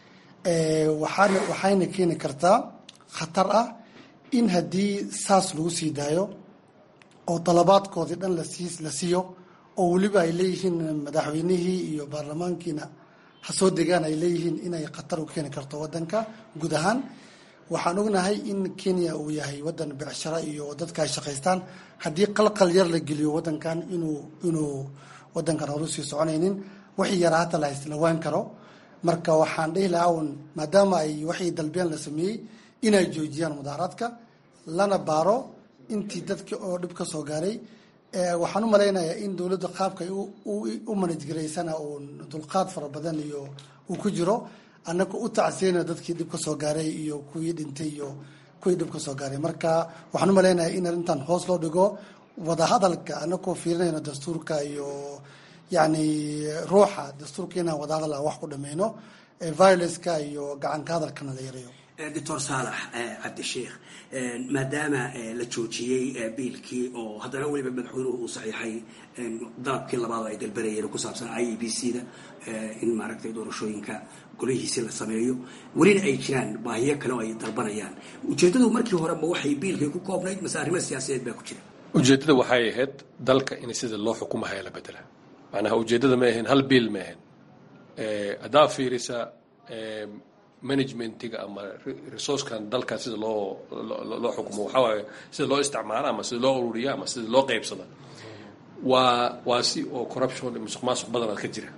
waxaana waxayna keeni kartaa khatar ah in haddii saas lagu sii daayo oo dalabaadkoodii dhan lasii la siiyo oo weliba ay leeyihiin madaxweynihii iyo baarlamaankiina ha soo degaan ay leeyihiin inay khatar u keeni karto wadanka guud ahaan waxaan ognahay in Kenya uu yahay wadan becshara iyo dadka ay shaqaystaan haddii qalqal yar la geliyo wadankan inuu inuu wadankan horu sii soconaynin wixii yara hata la islawaan karo marka waxaan dhihi lahaa un maadaama ay waxay dalbeen la sameeyey inay joojiyaan mudaharaadka lana baaro intii dadkii oo dhib ka soo gaaray waxaan u malaynayaa in dowladda qaabka u manajgaraysana uu dulqaad fara badan iyo uu ku jiro annaga u tacsiyeyna dadkii dhib ka soo gaaray iyo kuwii dhintay iyo kuwii dhib ka soo gaaray marka waxaan u malaynayaa in arrintan hoos loo dhigo wadahadalka annagoo fiirinayna dastuurka iyo يعني روحه دستوركينا وداغلا wax ku dhameeyno violence-ka iyo gacan ka hadalkana la yareeyo دكتور صالح عبد الشيخ maadaama la joojiyay biilkii oo haddana waliba madaxweynuhu uu saxiixay dalabkii labaad ay dalbanayeen ku saabsan I E B C da in maaragtay doorashooyinka golihiisa la sameeyo walina ay jiraan baahiyo kale oo ay dalbanayaan ujeedadu markii hore ma waxay biilkii ku koobnayd masaarimo siyaasadeed baa ku jira ujeedada waxay ahayd dalka in sida loo xukumayo la bedela macnaha ujeedada ma ahayn hal biil ma ahayn adaa fiirisa managementiga ama resourcekan dalka sida loo loo xukumo waxa waaye sida loo isticmaalo ama sida loo ururiyo ama sida loo qaybsado waa waa si oo corruption iyo musuqmaasuq badan ka jira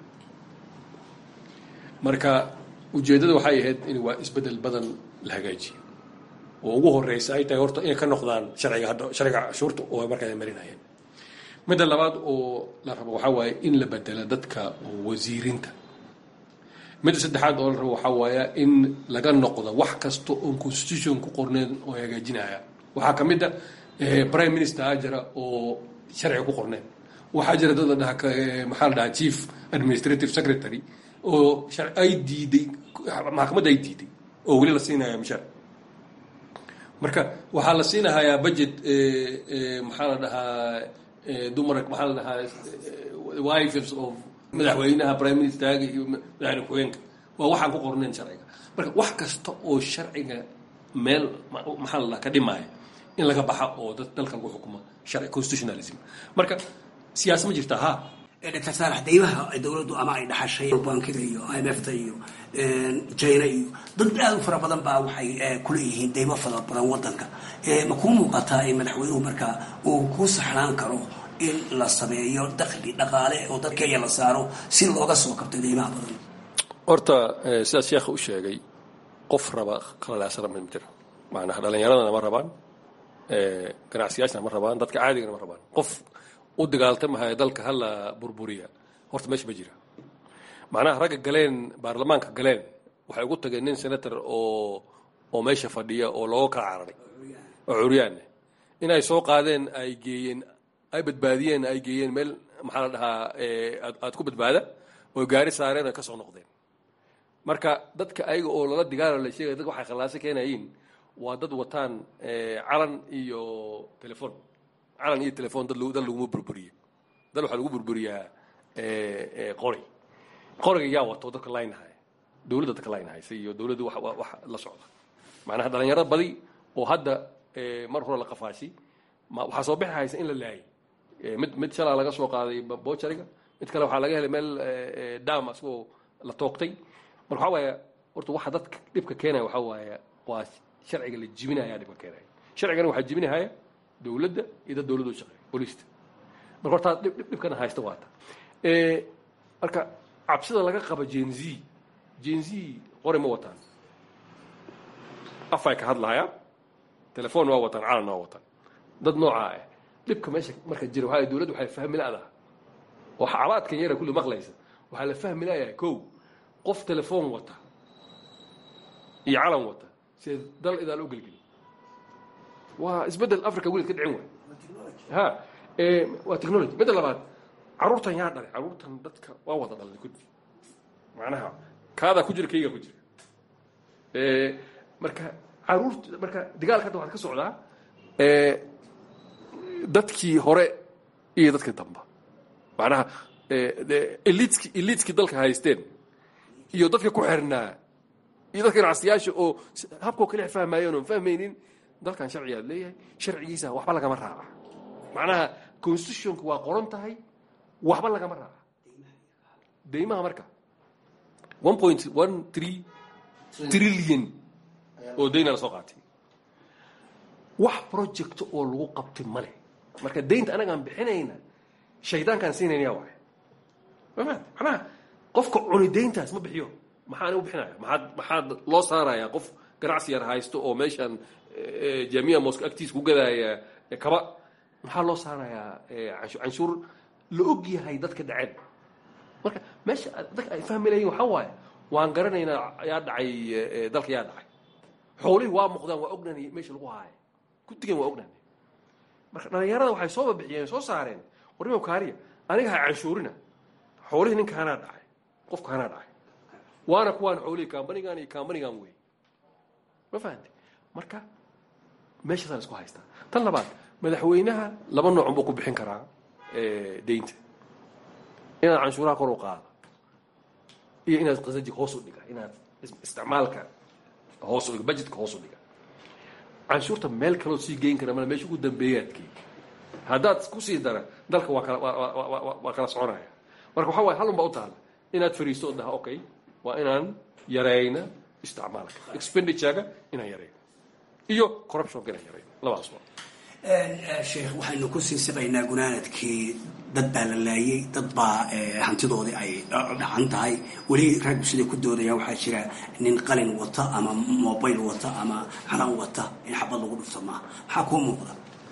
marka ujeedada waxay ahayd in waa isbedel badan la hagaajiyo oo ugu horeysa ay tahay horta inay ka noqdaan sharciga hadda sharciga shuurta oo markaa ay marinayeen midda labaad oo la rabo waxa waaye in la bedelo dadka wasiirinta midda saddexaad oo la rabo waxa waaye in laga noqdo wax kasto oo constitution ku qorneen oo hagaajinaya waxa kamid ah prime minister ajara oo sharci ku qorneen waxa jira dad la dhaha maxaa la dhaha chief administrative secretary oo sharci ay diiday maxkamadda ay diiday oo wali la siinayo mishaar marka waxa la siinayaa budget maxaa la dhahaa dumarka maxaa la dhahaa wives of madaxweynaha prime minister iyo madaxweyne ku-xigeenka waa waxaan ku qornayn sharciga marka wax kasta oo sharciga meel maxaa la dhahaa ka dhimaya in laga baxa oo dad dalka lagu xukumo sharci constitutionalism marka siyaasad ma jirta ha doctor Saalax deymaha dawladdu ama ay dhaxashay bankida iyo I M F ta iyo China iyo dad aad u fara badan baa waxay ku leeyihiin deymo fara badan wadanka ma ku muuqataa in madaxweynuhu marka uu ku saxnaan karo in la sameeyo dakhli dhaqaale oo dadka ay la saaro si looga soo kabto deymaha badan horta sida sheekhu u sheegay qof raba qalalaasada ma jiro macnaha dhalinyarada ma rabaan ee ganacsiyaasha ma rabaan dadka caadiga ma rabaan qof u dagaaltamahay dalka hala burburiya horta meesha ma jira macnaha ragga galeen baarlamaanka galeen waxay ugu tageen nin senator oo oo meesha fadhiya oo loo kala cararay oo curiyaan inay soo qaadeen ay geeyeen ay badbaadiyeen ay geeyeen meel maxaa la dhahaa aad ku badbaada oo gaari saareen ka soo noqdeen marka dadka ayaga oo lala digaalo la sheegay dad waxay khalaasay keenayeen waa dad wataan calan iyo telefoon calan iyo telefoon dad dad laguma burburiyo dad waxaa lagu burburiyaa qori qoriga yaa wato dadka laynahay dowladda dadka laynahay iyo dowladdu wax wax la socda macnaha dhalinyaro badi oo hadda mar hore la qafaashay waxaa soo bixi haysa in la laayay mid mid shalaa laga soo qaaday boojariga mid kale waxaa laga helay meel daam asagoo la toogtay marka waxaa waaye horta waxa dadka dhibka keenaya waxaa waaye waa sharciga la jibinaya dhibka keenaya sharcigana waxaa jibinaya dowladda iyo dad dowladda u shaqeeya booliista marka horta dhibkana haysta waata marka cabsida laga qaba Gen Z Gen Z qori ma wataan afay ka hadlaya telefoon waa wataan calan waa wataan dad nooca ah dhibka meesha marka jiro waxa dowladdu waxay fahmi laadaha waxa calaadkan yara kullu maqlaysa waxa la fahmi laaya kow qof telefoon wata iyo calan wata si dal idaal u galgeli waa isbedel afrika weli ka dhicin way ha ee waa technology bedel labaad caruurtan yaa dhalay caruurtan dadka waa wada dhalay ku macnaha kaada ku jira kayga ku jira ee marka caruurta marka dagaalka waxa ka socdaa ee dadkii hore iyo dadkii dambe macnaha ee elitski elitski dalka haysteen iyo dadka ku xirnaa iyo dadka raasiyaasha oo habko kale fahmayeen oo fahmaynin dalkan sharciga leeyahay sharcigiisa waxba laga ma raaca macnaha constitutionku waa qoran tahay waxba laga ma raaca deymaha marka one point one three trillion oo deyna la soo qaatay wax project oo lagu qabtay male marka deynta anaga aan bixinayna shaydaankan siinayna waa waxaan macnaha qofka cuni deyntaas ma bixiyo maxaan u bixinaya maxaad maxaad loo saaraya qof ganacsi yar haysto oo meeshan jamiica mosque activities ku gadaya kaba maxaa loo saaraya canshuur la og yahay dadka dhaceen marka meesha dadka ay fahmayeen waxa waaye waan garanaynaa yaa dhacay dalka yaa dhacay xoolihii waa muuqdaan waa ognaanay meesha lagu haayo ku digan waa ognaanay marka dhalinyarada waxay soo bixiyeen soo saareen warimo kaariya aniga ha canshuurina xoolihii ninkaana dhacay qofkaana dhacay waana kuwaan xoolihii kaambanigan iyo kaambanigan wey ma fahanti marka meeshaasaan isku haystaa tan labaad madaxweynaha laba nooc buu ku bixin karaa deynta inaad canshuuraha kor u qaado iyo inaad qasajiga hoos u dhiga inaad isticmaalka hoos u dhiga budgetka hoos u dhiga canshuurta meel kaloo sii geyn kara mala meesha ugu dambeeyaadkii haddaad ku sii dara dalka waa kala waa kala soconaya marka waxaa waaye halun baa u taala inaad fariisto oo dhaha okay waa inaan yarayna isticmaalka expenditure-ga inaan yarayno iyo corruption-ka inaan yarayno labadaas waa sheekh waxaynu ku sii siqaynaa gunaanadkii dad baa la laayay dad baa hantidoodii ay dhacan tahay weli rag siday ku doodayaan waxaa jira nin qalin wata ama mobile wata ama calan wata in xabad lagu dhufto maaha maxaa kuu muuqda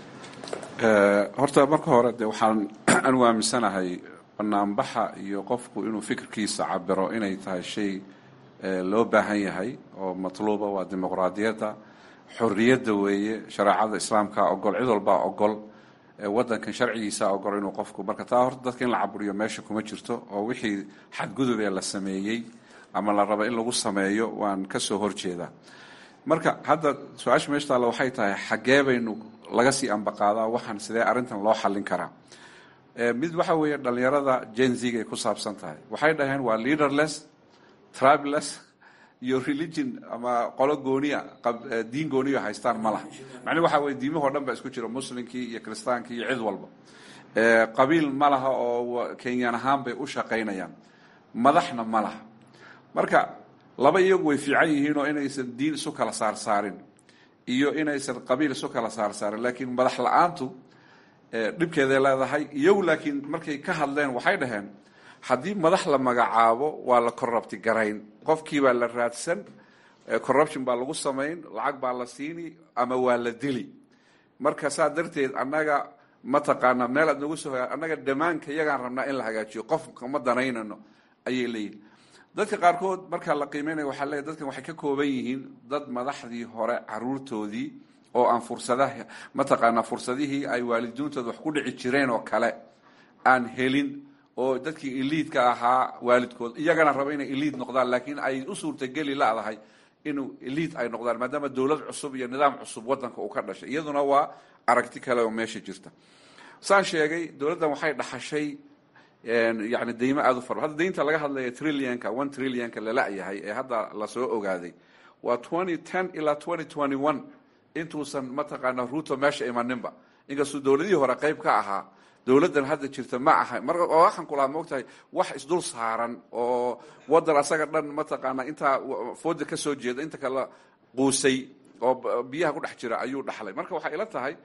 horta marka hore de waxaan anu aaminsanahay banaanbaxa iyo qofku inuu fikirkiisa cabiro inay tahay shay loo baahan yahay oo matluuba waa dimuqraadiyadda xorriyadda weeye shareecada islaamka ogol cid walbaa ogol waddankan sharcigiisa ogol inuu qofku marka taa horta dadka in la caburiyo meesha kuma jirto oo wixii xadgudub ee la sameeyey ama la raba in lagu sameeyo waan ka soo horjeedaa marka hadda su-aasha meesha taalla waxay tahay xaggee baynu laga sii ambaqaadaa waxaan sidee arrintan loo xallin karaa mid waxa weeye dhallinyarada Gen Z-ga ay ku saabsan tahay waxay dhaheen waa leaderless tribeless iyo religion ama qolo gooniya diin gooniya haystaan ma laha macnaheedu waxa weeye diimahoo dhan baa isku jira muslimkii iyo kiristaankii iyo cid walba qabiil ma laha oo Kenyan ahaan bay u shaqaynayaan madaxna ma laha marka laba iyagu way fiican yihiin oo inaysan diin isu kala saar saarin iyo inaysan qabiil isu kala saar saarin laakiin madax la'aantu dhibkeeday leedahay iyagu laakiin markay ka hadleen waxay dhaheen haddii madax la magacaabo waa la corrupti garayn qofkii baa la raadsan corruption baa lagu samayn lacag baa la siini ama waa la dili marka saa darteed annaga mataqaanaa meel aad nagu soo hogaa annaga dhammaanka iyagaan rabnaa in la hagaajiyo qof kama danaynano ayay leeyihin dadka qaarkood markaa la qiimeynaya waxaa leeyahy dadkan waxay ka kooban yihiin dad madaxdii hore caruurtoodii oo aan fursadaha mataqaanaa fursadihii ay waalidiintooda wax ku dhici jireen oo kale aan helin oo dadkii eliidka ahaa waalidkood iyagana raba inay eliid noqdaan laakiin ay u suurtageli laadahay inuu elite ay noqdaan maadaama dowlad cusub iyo nidaam cusub wadanka uu ka dhashay. iyaduna waa aragti kale oo meesha jirta. saan sheegay dowladdan waxay dhaxashay yani deymo aada u fara hadda deynta laga hadlaya trillianka one trillianka lala-yahay ee hadda lasoo ogaaday waa twenty ten ilaa twenty twenty one intuusan mataqaana ruuto meesha imaninba, inkastuu dowladihii hore qayb ka ahaa. dowladdan hadda jirta ma aha marka waxaan kulahaa maogtahay wax isdul saaran oo wadan asaga dhan mataqaana intaa fooda ka soo jeeda inta kala quusay oo biyaha ku dhex jira ayuu dhaxlay. marka waxay ila tahay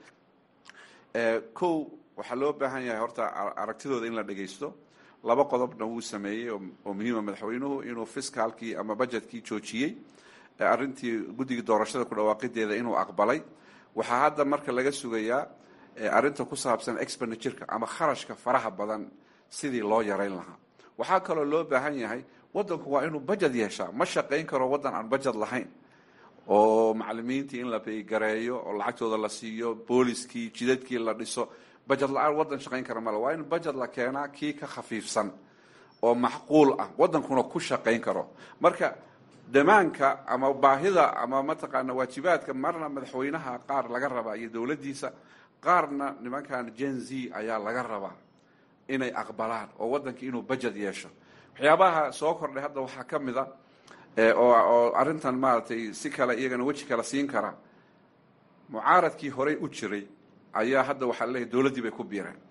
kow waxaa loo baahan yahay horta aragtidooda in la dhagaysto. laba qodobna wuu sameeyey oo muhiima madaxweynuhu inuu fiskaalkii ama budgetkii joojiyey, arrintii guddiga doorashada ku dhawaaqideeda inuu aqbalay. waxaa hadda marka laga sugayaa arrinta ku saabsan expenditureka ama kharashka faraha badan sidii loo yarayn lahaa. waxaa kaloo loo baahan yahay wadanku waa inuu budget yeeshaa. ma shaqayn karo wadan aan budget lahayn, oo macalimiintii in la baygareeyo oo lacagtooda la siiyo, booliskii jidadkii la dhiso. budget la-aan wadan shaqayn kara male. waa in budget la keenaa kii ka khafiifsan oo macquul ah wadankuna ku shaqayn karo. marka damaanka ama baahida ama mataqaana waajibaadka marna madaxweynaha qaar laga rabaa iyo dowladdiisa, qaarna nimankan gen z ayaa laga rabaa inay aqbalaan oo wadankii inuu budget yeesho. waxyaabaha soo kordhay hadda waxaa ka mid a oo arrintan maaragtay si kale iyagana weji kale siin kara. mucaaradkii horey u jiray ayaa hadda waxaa leeyahay dowladdii bay ku biireen,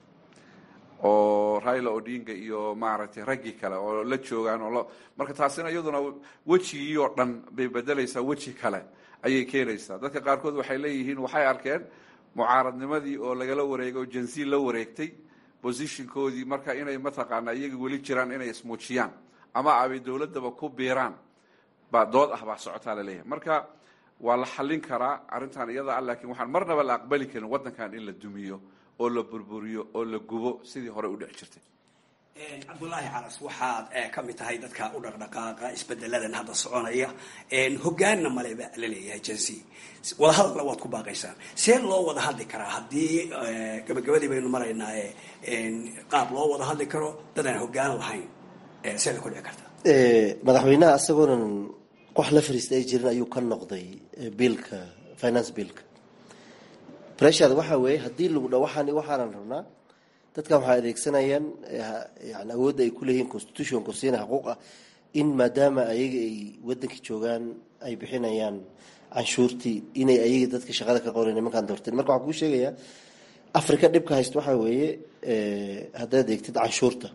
oo Raila Odinga iyo maaragtay raggii kale oo la joogaan oo marka taasina iyaduna wejigii oo dhan bay bedelaysaa, weji kale ayay keenaysaa. dadka qaarkood waxay leeyihiin waxay arkeen mucaaradnimadii oo lagala wareegay oo jansi la wareegtay positionkoodii, marka inay mataqaana iyaga weli jiraan inay ismuujiyaan ama abay dowladdaba ku biiraan baa dood ah baa socotaa la leeyahay. marka waa la xallin karaa arrintan iyada ah, laakiin waxaan marnaba la aqbali karin wadankan in la dumiyo oo la burburiyo oo la gubo sidii hore u dhici jirtay. cabdulaahi calas waxaad ka mid tahay dadka u dhaqdhaqaaqa isbedeladan hadda soconaya, hogaanna maleba la leeyahay jansi, wadahadalna waad ku baaqaysaan. see loo wada hadli karaa haddii gabagabadii baynu maraynaa qaab loo wada hadli karo dadaan hogaan lahayn? see la ku dhici karta? madaxweynaha isagoonan wax la fariista ay jirin ayuu ka noqday biilka finance biilka. breshada waxaa weeye haddii lagu dha waxaan waxaanan rabnaa, dadkan waxay adeegsanayaan yani awoodda ay ku leeyihiin constitutionku siina xuquuq ah in maadaama ayaga ay wadankii joogaan ay bixinayaan canshuurtii inay ayaga dadka shaqada ka qoran nimankaan doorteen. marka waxaan kuu sheegayaa africa dhibka haysta waxaa weeye haddaad eegtid canshuurta,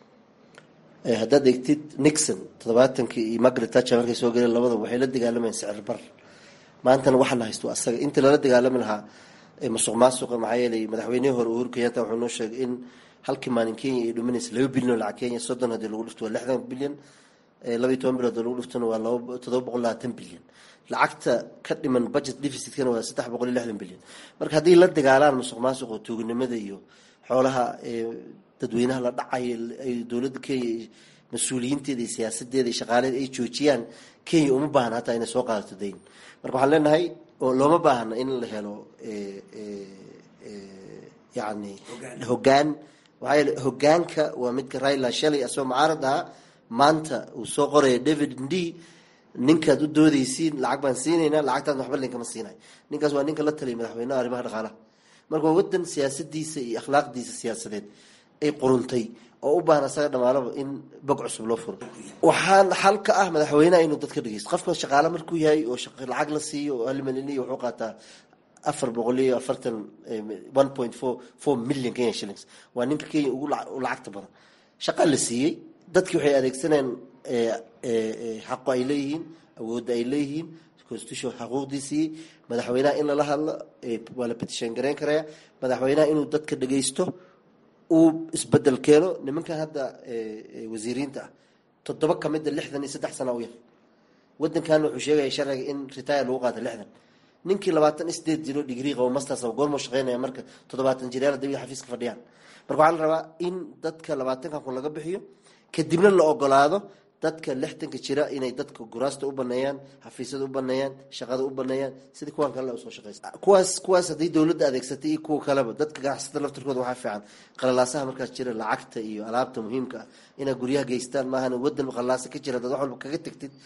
haddaad eegtid nixon toddobaatankii iyo margaret thatcher markay soo galeen labadaba waxay la dagaalamayeen sicir bar. maantana waxaana haysto asaga inta lala dagaalami lahaa masuq maasuqa. maxaa yeelay madaxweynihii hore Uhuru Kenyatta wuxuu noo sheegay in halkii maalin Kenya ay dhuminaysa laba bilyan oo lacag Kenya, soddon haddii lagu dhufto waa lixdan bilyan, laba iyo toban bilood oo lagu dhuftona waa laba toddoba boqol labaatan bilyan. lacagta ka dhiman budget deficitkana waa saddex boqol iyo lixdan bilyan. marka haddii la dagaalaan masuq maasuq oo tuugnimada iyo xoolaha dadweynaha la dhacayo ay dowladda Kenya mas-uuliyiinteeda iyo siyaasadeeda iyo shaqaaleeda ay joojiyaan, Kenya uma baahna hataa inay soo qaadato dayn. marka waxaan leenahay oo looma baahna in la helo yani hogaan. waxaa yeele hogaanka waa midka Raila shalay asoo mucaarad ahaa, maanta uu soo qoraya David Ndii, ninkaad u doodaysiin lacag baan siinaynaa, lacagtaan waxba linkama siinayo. ninkaas waa ninka la taliyay madaxweynaha arrimaha dhaqaalaha. marka waa wadan siyaasadiisa iyo akhlaaqdiisa siyaasadeed ay quruntay oo u baahan asaga dhamaalaba in bog cusub loo furo. waxaan xal ka ah madaxweynaha inuu dadka dhageysto. qofka shaqaale markuu yahay oo lacag la siiyo oo hal milyan iyo wuxuu qaataa afar boqol iyo afartan one point four four million Kenya shillings. waa ninka Kenya ugu lacagta badan. shaqa la siiyey, dadkii waxay adeegsanayaan xaqo ay leeyihiin, awoodda ay leeyihiin, constitution xuquuqdiisii. madaxweynaha in lala hadlo waa la petition gareyn karaya. madaxweynaha inuu dadka dhageysto, uu isbedel keeno. nimankan hadda wasiiriinta ah toddoba ka mid a lixdan iyo saddex sana u yar. wadankan wuxuu sheegaya sharciga in retire lagu qaato lixdan. ninkii labaatan iyo sideed jiro digrii qabo masters oo goormo shaqeynaya marka toddobaatan jireer dabiic xafiiska fadhiyaan. marka waxaa la rabaa in dadka labaatanka kun laga bixiyo, kadibna la ogolaado dadka lixdanka jira inay dadka guraasta u baneeyaan, xafiisyada u baneeyaan, shaqada u baneeyaan, sidii kuwan kale usoo shaqeysa. kuwaas kuwaas haddii dowladda adeegsatay iyo kuwa kaleba dadka ganacsatada laftirkooda waxaa fiican qalalaasaha markaas jira lacagta iyo alaabta muhiimka ah inaad guryaha geystaan. maahan wadan qalaasa ka jira dad wax walba kaga tagtid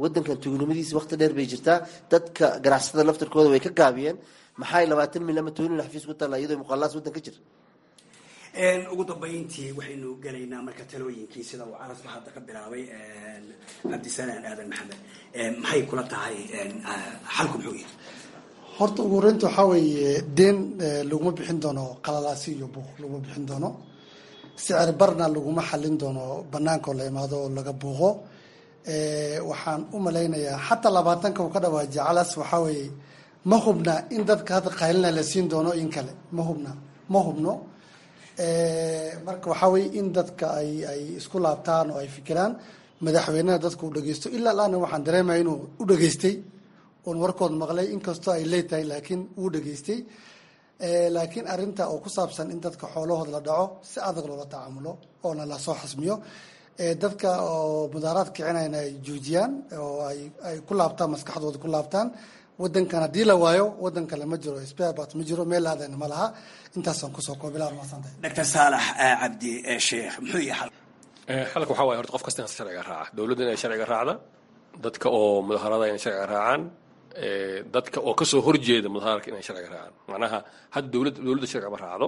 wadankan tuugnimadiisa waqti dheer bay jirtaa dadka ganacsatada laftarkooda way ka gaabiyeen maxay labaatan milyan ama toban milyan xafiis ku taala iyadoo muqallaas wadan ka jira ugu dambeyntii waxaynu gelaynaa marka talooyinkii sida uu carasba hadda ka bilaabay cabdisalaan aadan maxamed maxay kula tahay xalku muxuu yahay horta ugu horeynta waxaa weeye deen laguma bixin doono qalalaasi iyo buuq laguma bixin doono sicir barna laguma xalin doono banaankaoo la imaado oo laga buuqo waxaan u malaynayaa xataa labaatanka uu ka dhawaajiya calas waxaa weeye ma hubna in dadka hadda qaylina la siin doono in kale ma hubna ma hubno marka waxaa weye in dadka ay ay isku laabtaan oo ay fikiraan madaxweynaha dadka u dhageysto ilaa laana waxaan dareemaya inuu u dhageystay oon warkood maqlay inkastoo ay leetahay laakiin wuu dhageystay laakiin arinta oo ku saabsan in dadka xoolahooda la dhaco si adag loola tacaamulo oona lasoo xasmiyo dadka oo mudaaraad kicinayna ay joojiyaan oo ay ay ku laabtaan maskaxdooda ku laabtaan wadankan haddii la waayo wadan kale ma jiro sparebat ma jiro meel aadana ma laha intaasaan kusoo koobilaa masantahay doctor saalax cabdi sheekh muxuu yahay xalka waxaa waaye horta qof kasta in sharciga raaca dowladda inay sharciga raacda dadka oo mudaharada inay sharciga raacaan dadka oo kasoo horjeeda mudaharka inay sharciga raacaan macnaha hadda dowladda dowladda sharciga ma raacdo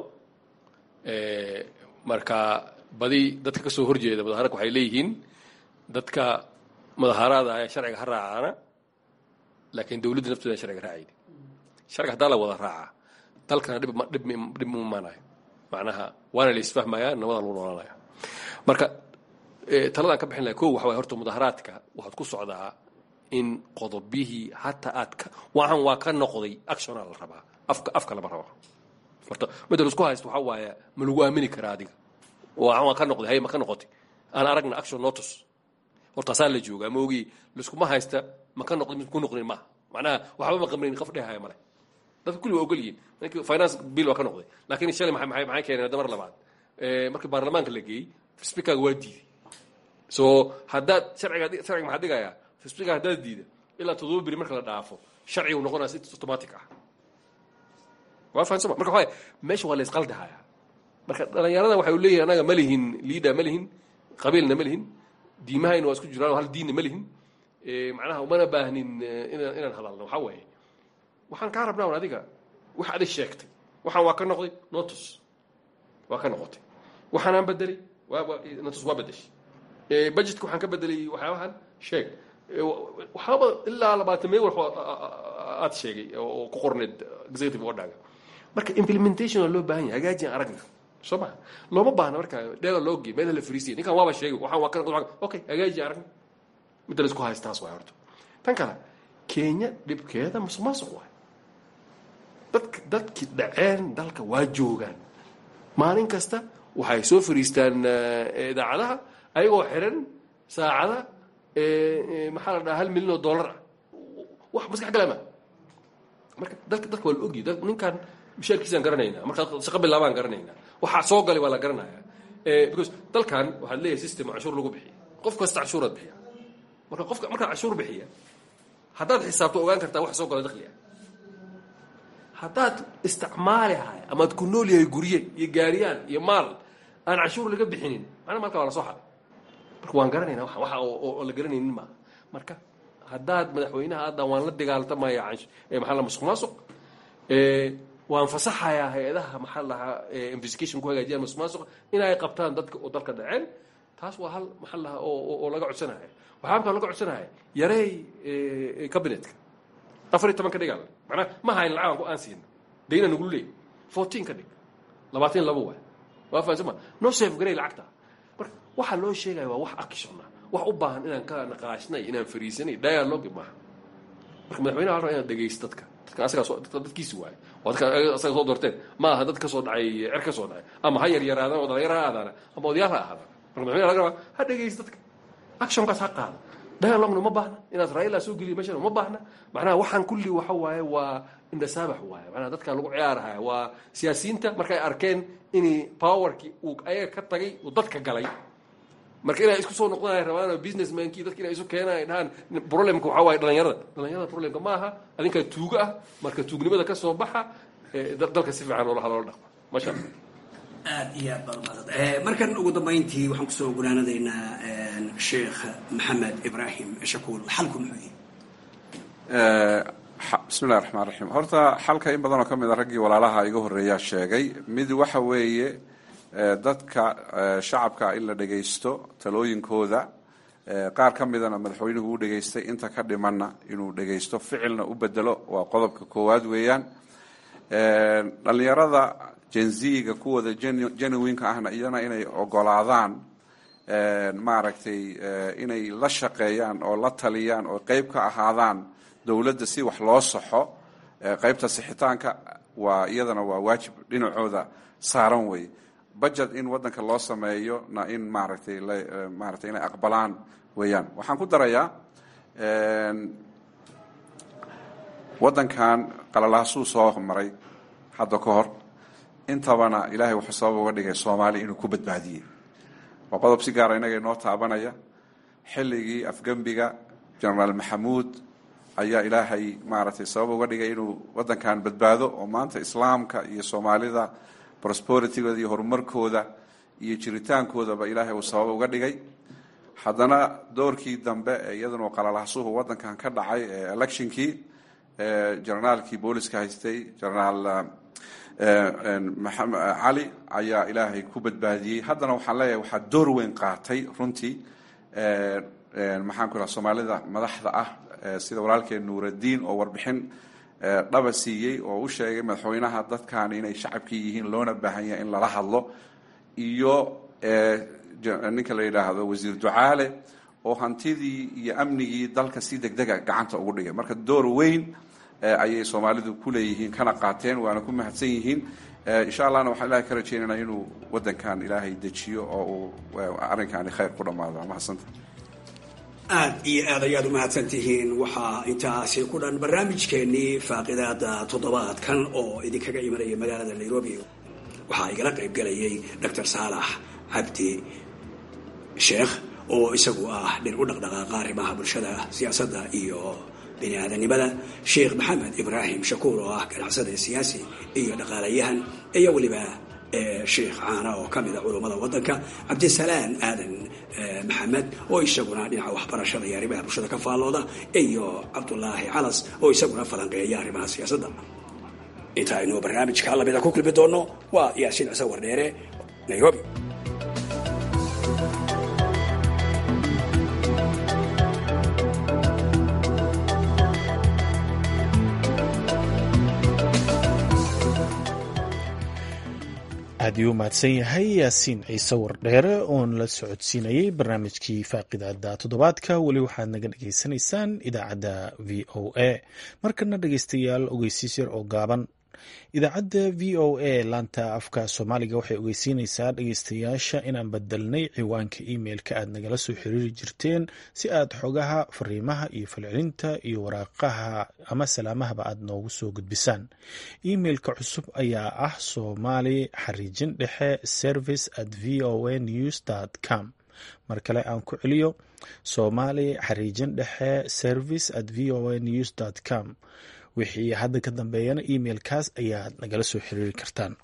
marka badi dadka kasoo horjeeda mudaharka waxay leeyihiin dadka mudaharada ayaa sharciga ha raacaana laakiin dowladda nafteeda sharciga raacayni sharciga haddaa la wada raacaa dalkana dhib dhib dhib ma imaanayo macnaha waana la isfahmayaa nabada lagu noolaanaya marka taladaan ka bixin lahay kow waxa waye horta mudaharaadka waxaad ku socdaa in qodobihii hataa aad ka waxaan waa ka noqday actiona la rabaa afka afka lama rabo horta midda laisku haysto waxaa waaye ma lagu aamini karaa adiga waxaan waa ka noqday hay ma ka noqotay aan aragna action notice horta asaa la joogaa ma ogi laiskuma haysta ma ka noqday mid ku noqnin maaha macnaha waxba ma qamrin qof dhehaya male dadka kulli waa ogol yihiin ninkii finance bill waa ka noqday laakiin shalay maxay maxay maxay keeneen damar labaad markii baarlamaanka la geeyey speaker waa diiday so haddaad sharciga sharciga maxaa dhigayaa speaker haddaad diida ilaa toddoba beri marka la dhaafo sharciga uu noqonaya si automatic ah waa fahansama marka waxaa meesha waa la isqaldahayaa marka dhalinyarada waxay leeyihiin anaga ma lihin liida ma lihin qabiilna ma lihin diimahayna waa isku jiraan hal diinna ma lihin macnaha umana baahnin inaan inaan hadalno waxaa waaye waxaan kaa rabnaa un adiga wax adig sheegtay waxaan waa ka noqday notus waa ka noqotay waxaanaan bedelay notus waa bedeshay budgetka waxaan ka bedelay waxyaabahan sheeg waxaaba ilaa labaatan meel wax aad sheegay oo ku qorneed executive orderga marka implementation waa loo baahan yahay hagaajin aragna soo ma looma baahna marka dheega loo geey meel la fariisiyo ninkan waaba sheegay waxaan waa ka noqday okay hagaaji aragna midda la isku haystaas waa horta tan kale Kenya dhibkeeda musuqmaasuq waay dadka dadkii dhaceen dalka waa joogaan maalin kasta waxay soo fariistaan idaacadaha ayagoo xiran saacada maxaa la dhahaa hal milyan oo dollar ah wax maskax galama marka dadka dadka waa la ogyahay dad ninkan mishaarkiisaan garanaynaa marka shaqo bilaabaan garanaynaa waxaa soo galay waa la garanayaa because dalkan waxaad leeyahay system cashuur lagu bixiyo qof kasta cashuuraad bixiya marka qofka markaa cashuur bixiya haddaad xisaabto ogaan kartaa wax soo gala dakhliga haddaad isticmaali hay amaad ku nool yahay gurye iyo gaariyaan iyo maal aan cashuur laga bixinin macna malka waa la soo xaday marka waan garanaynaa waxa waxa oo la garanaynin ma marka haddaad madaxweynaha hadda waan la dagaaltamaya ee maxaa la musuqmaasuq ee waan fasaxayaa hay'adaha maxaa la investigation ku hagaajiyaan musuqmaasuq inay qabtaan dadka oo dalka dhaceen taas waa hal maxaa la oo oo laga codsanayo waxaan ka laga codsanahay yaray cabinetka afar iyo toban ka dhigal macna ma hayn lacag ku aan siin deena nagu leey fourteen ka dhig labaatan iyo labo waa waa fahansama no save garay lacagta marka waxa loo sheegay waa wax action ah wax u baahan inaan ka naqaashnay inaan fariisanay dialogue ma marka madaxweynaha waxaa inaan dhageysto dadka dadka asaga soo dadkiisu waay wadka asaga soo doorteen ma aha dad ka soo dhacay cir ka soo dhacay ama ha yar yaraadaan oo dhalinyaro ha aadaan ama odayaal ha ahaadaan marka madaxweynaha laga rabaa ha dhageysto dadka action kaas ha qaado dialogue ma baahna inaad Raila soo geliyo meesha ma baahna macnaha waxaan kulli waxa waaye waa inda saabax waaye macnaha dadka lagu ciyaarahay waa siyaasiyiinta markay arkeen in powerki uu ayaga ka tagay uu dadka galay marka inay isku soo noqdaan rabaan businessman-kii dadka inay isu keenaan dhahan problemka waxa waaye dhalinyarada dhalinyarada problemka ma aha adinka tuuga ah marka tuugnimada ka soo baxa dalka si fiican oo la hadlo dhaqmo ma sha aad iyo aad baan umahadsan. markan ugu dambayntii waxaan kusoo gunaanadaynaa sheekh maxamed ibraahim shakuul, xalku muxuu yahay? bismi illahi raxmaan raxiim. horta xalka in badan oo ka mid a raggii walaalaha iga horreeyaa sheegay. mid waxa weeye dadka shacabka in la dhegaysto talooyinkooda, qaar ka midana madaxweynuhu u dhegaystay, inta ka dhimanna inuu dhegaysto ficilna u bedelo, waa qodobka koowaad weeyaan. dhalinyarada jenziga kuwooda genuinka ahna iyana inay ogolaadaan maaragtay inay la shaqeeyaan oo la taliyaan oo qeyb ka ahaadaan dowladda si wax loo saxo. qeybta sixitaanka waa iyadana waa waajib dhinacooda saaran wey. budget in wadanka loo sameeyo na in maaragtay maaragtay inay aqbalaan weeyaan. waxaan ku darayaa wadankan qalalaasuu soo maray hadda ka hor, intabana ilaahay wuxuu sabab uga dhigay soomaali inuu ku badbaadiyey. waa qodob si gaara inaga inoo taabanaya. xilligii afgembiga genaraal maxamuud ayaa ilaahay maaragtay sabab uga dhigay inuu wadankan badbaado, oo maanta islaamka iyo soomaalida prosperitygooda iyo horumarkooda iyo jiritaankoodaba ilaahay uu sabab uga dhigay. haddana doorkii dambe ee iyaduna qalalahsuhu wadankan ka dhacay ee electionkii generaalkii booliska haystay genaraal maxamed cali ayaa ilaahay ku badbaadiyey. haddana waxaan leeyahay waxaa door weyn qaatay runtii maxaan ku dhaha soomaalida madaxda ah sida walaalkeen nuuraddiin oo warbixin dhaba siiyey oo u sheegay madaxweynaha dadkan inay shacabkii yihiin loona baahan yahay in lala hadlo, iyo ninka la yidhaahdo wasiir ducaale oo hantidii iyo amnigii dalka si degdega gacanta ugu dhigay. marka door weyn ayay soomaalidu ku leeyihiin kana qaateen, waana ku mahadsan yihiin. insha allahna waxaan ilahay ka rajaynaynaa inuu wadankan ilaahay dejiyo oo uu arrinkaani khayr ku dhammaado. mahadsanta. aad iyo aad ayaad umahadsan tihiin. waxaa intaasi ku dhan barnaamijkeenii faaqidaada toddobaadkan oo idinkaga imanaya magaalada nairobi. waxaa igala qayb galayay doctor saalax cabdi sheekh oo isagu ah dhin u dhaqdhaqaaqa arrimaha bulshada, siyaasadda iyo bini aadanimada, sheekh maxamed ibraahim shakuul oo ah ganacsade siyaasi iyo dhaqaalayahan, iyo weliba sheekh caana oo ka mid a culummada waddanka, cabdisalaan aadan maxamed oo isaguna dhinaca waxbarashada iyo arrimaha bulshada ka faallooda, iyo cabdulaahi calas oo isaguna falanqeeya arrimaha siyaasadda. inta aynu barnaamijka lamida ku kulmi doono, waa yaasiin cise wardheere, nairobi. aad iyuu mahadsan yahay yaasiin ciise wardheere oon la socodsiinayay barnaamijkii faaqidaada toddobaadka. weli waxaad naga dhagaysanaysaan idaacadda v o a. markana dhegaystayaal ogeysiis yar oo gaaban. idaacadda v o a laanta afka soomaaliga waxay ogeysiinaysaa dhegeystayaasha inaan bedelnay ciwaanka emailka aad nagala soo xiriiri jirteen si aad xogaha, fariimaha iyo falcelinta iyo waraaqaha ama salaamahaba aad noogu soo gudbisaan. emailka cusub ayaa ah somali xariijin dhexe service at v o a news dot com. mar kale aan ku celiyo, somali xariijin dhexe service at v o a news dot com. wixii hadda ka dambeeyana emailkaas ayaad nagala soo xiriiri kartaan.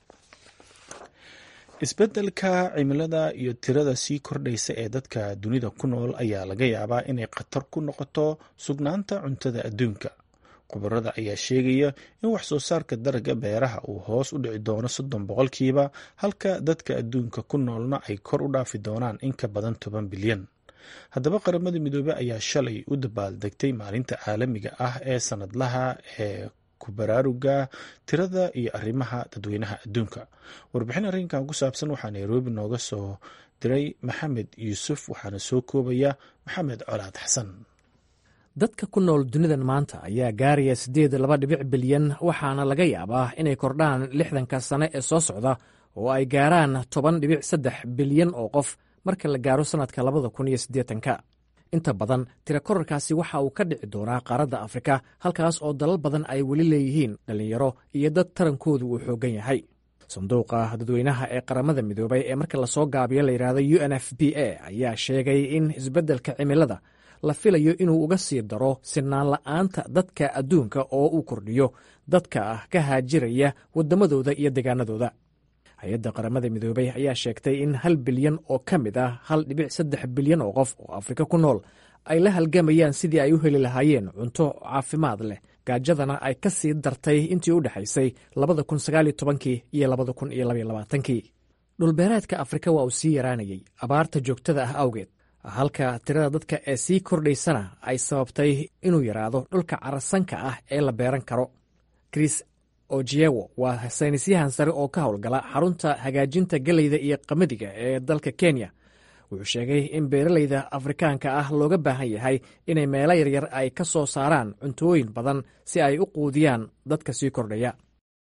isbeddelka cimilada iyo tirada sii kordhaysa ee dadka dunida ku nool ayaa laga yaabaa inay khatar ku noqoto sugnaanta cuntada adduunka. khubarada ayaa sheegaya in wax soo saarka dalagga beeraha uu hoos u dhici doono soddon boqolkiiba, halka dadka adduunka ku noolna ay kor u dhaafi doonaan in ka badan toban bilyan. haddaba qaramada midoobey ayaa shalay u dabaaldegtay maalinta caalamiga ah ee sanadlaha ee ku baraaruga tirada iyo arrimaha dadweynaha adduunka. warbixin arrinkan ku saabsan waxaa nairobi nooga soo diray maxamed yuusuf, waxaana soo koobaya maxamed colaad xasan. dadka ku nool dunidan maanta ayaa gaaraya siddeed laba dhibic bilyan, waxaana laga yaabaa inay kordhaan lixdanka sane ee soo socda oo ay gaaraan toban dhibic saddex bilyan oo qof marka la gaaro sannadka labada kun iyo siddeetanka. inta badan tira korarkaasi waxa uu ka dhici doonaa qaaradda afrika, halkaas oo dalal badan ay weli leeyihiin dhallinyaro iyo dad tarankoodu uu xooggan yahay. sanduuqa dadweynaha ee qaramada midoobay ee marka lasoo gaabiyo la yidhaahdo u n f b a ayaa sheegay in isbeddelka cimilada la filayo inuu uga sii daro sinaan la'aanta dadka adduunka oo uu kordhiyo dadka ah ka haajiraya waddamadooda iyo deegaanadooda. hay-adda qaramada midoobay ayaa sheegtay in hal bilyan oo ka mid ah hal dhibic saddex bilyan oo qof oo afrika ku nool ay la halgamayaan sidii ay u heli lahaayeen cunto caafimaad leh, gaajadana ay ka sii dartay intii u dhexaysay labada kun sagaaliyo tobankii iyo labada kun iyo labaiyo labaatankii. dhulbeereedka afrika waa uu sii yaraanayey abaarta joogtada ah awgeed, halka tirada dadka ee sii kordhaysana ay sababtay inuu yaraado dhulka carasanka ah ee la beeran karo. Chris Ojewo waa saynisyahan sare oo ka howlgala xarunta hagaajinta geleyda iyo qamadiga ee dalka Kenya. Wuxuu sheegay in beeralayda afrikaanka ah looga baahan yahay inay meelo yaryar ay ka soo saaraan cuntooyin badan si ay u quudiyaan dadka sii kordhaya.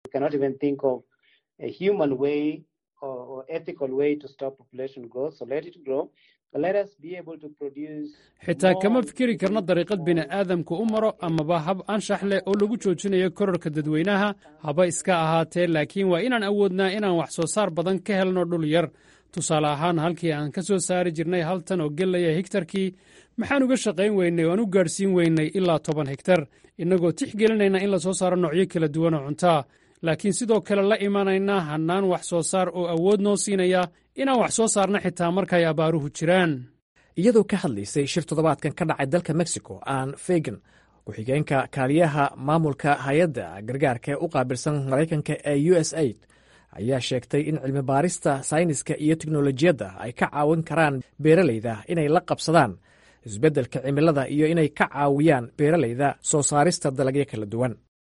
xitaa kama fikiri karno dariiqad bini'aadamku u maro amaba hab anshax leh oo lagu joojinayo kororka dadweynaha haba iska ahaatee, laakiin waa inaan awoodnaa inaan wax soo saar badan ka helno dhul yar. tusaale ahaan, halkii aan ka soo saari jirnay hal tan oo gelaya higtarkii, maxaan uga shaqayn weynay oo aan u gaadhsiin weynay ilaa toban higtar, innagoo tixgelinayna in la soo saaro noocyo kala duwan oo cuntaa, laakiin sidoo kale la imanaynaa hannaan wax soo saar oo awood noo siinaya inaan wax soo saarna xitaa markay abaaruhu jiraan. iyadoo ka hadlaysay shir toddobaadkan ka dhacay dalka mexico, aan fegan ku-xigeenka kaaliyaha maamulka hay-adda gargaarka ee u qaabilsan maraykanka ee u s aid ayaa sheegtay in cilmi baarista sayniska iyo teknolojiyadda ay ka caawin karaan beeralayda inay la qabsadaan isbeddelka cimilada iyo inay ka caawiyaan beeralayda soo saarista dalagyo kala duwan.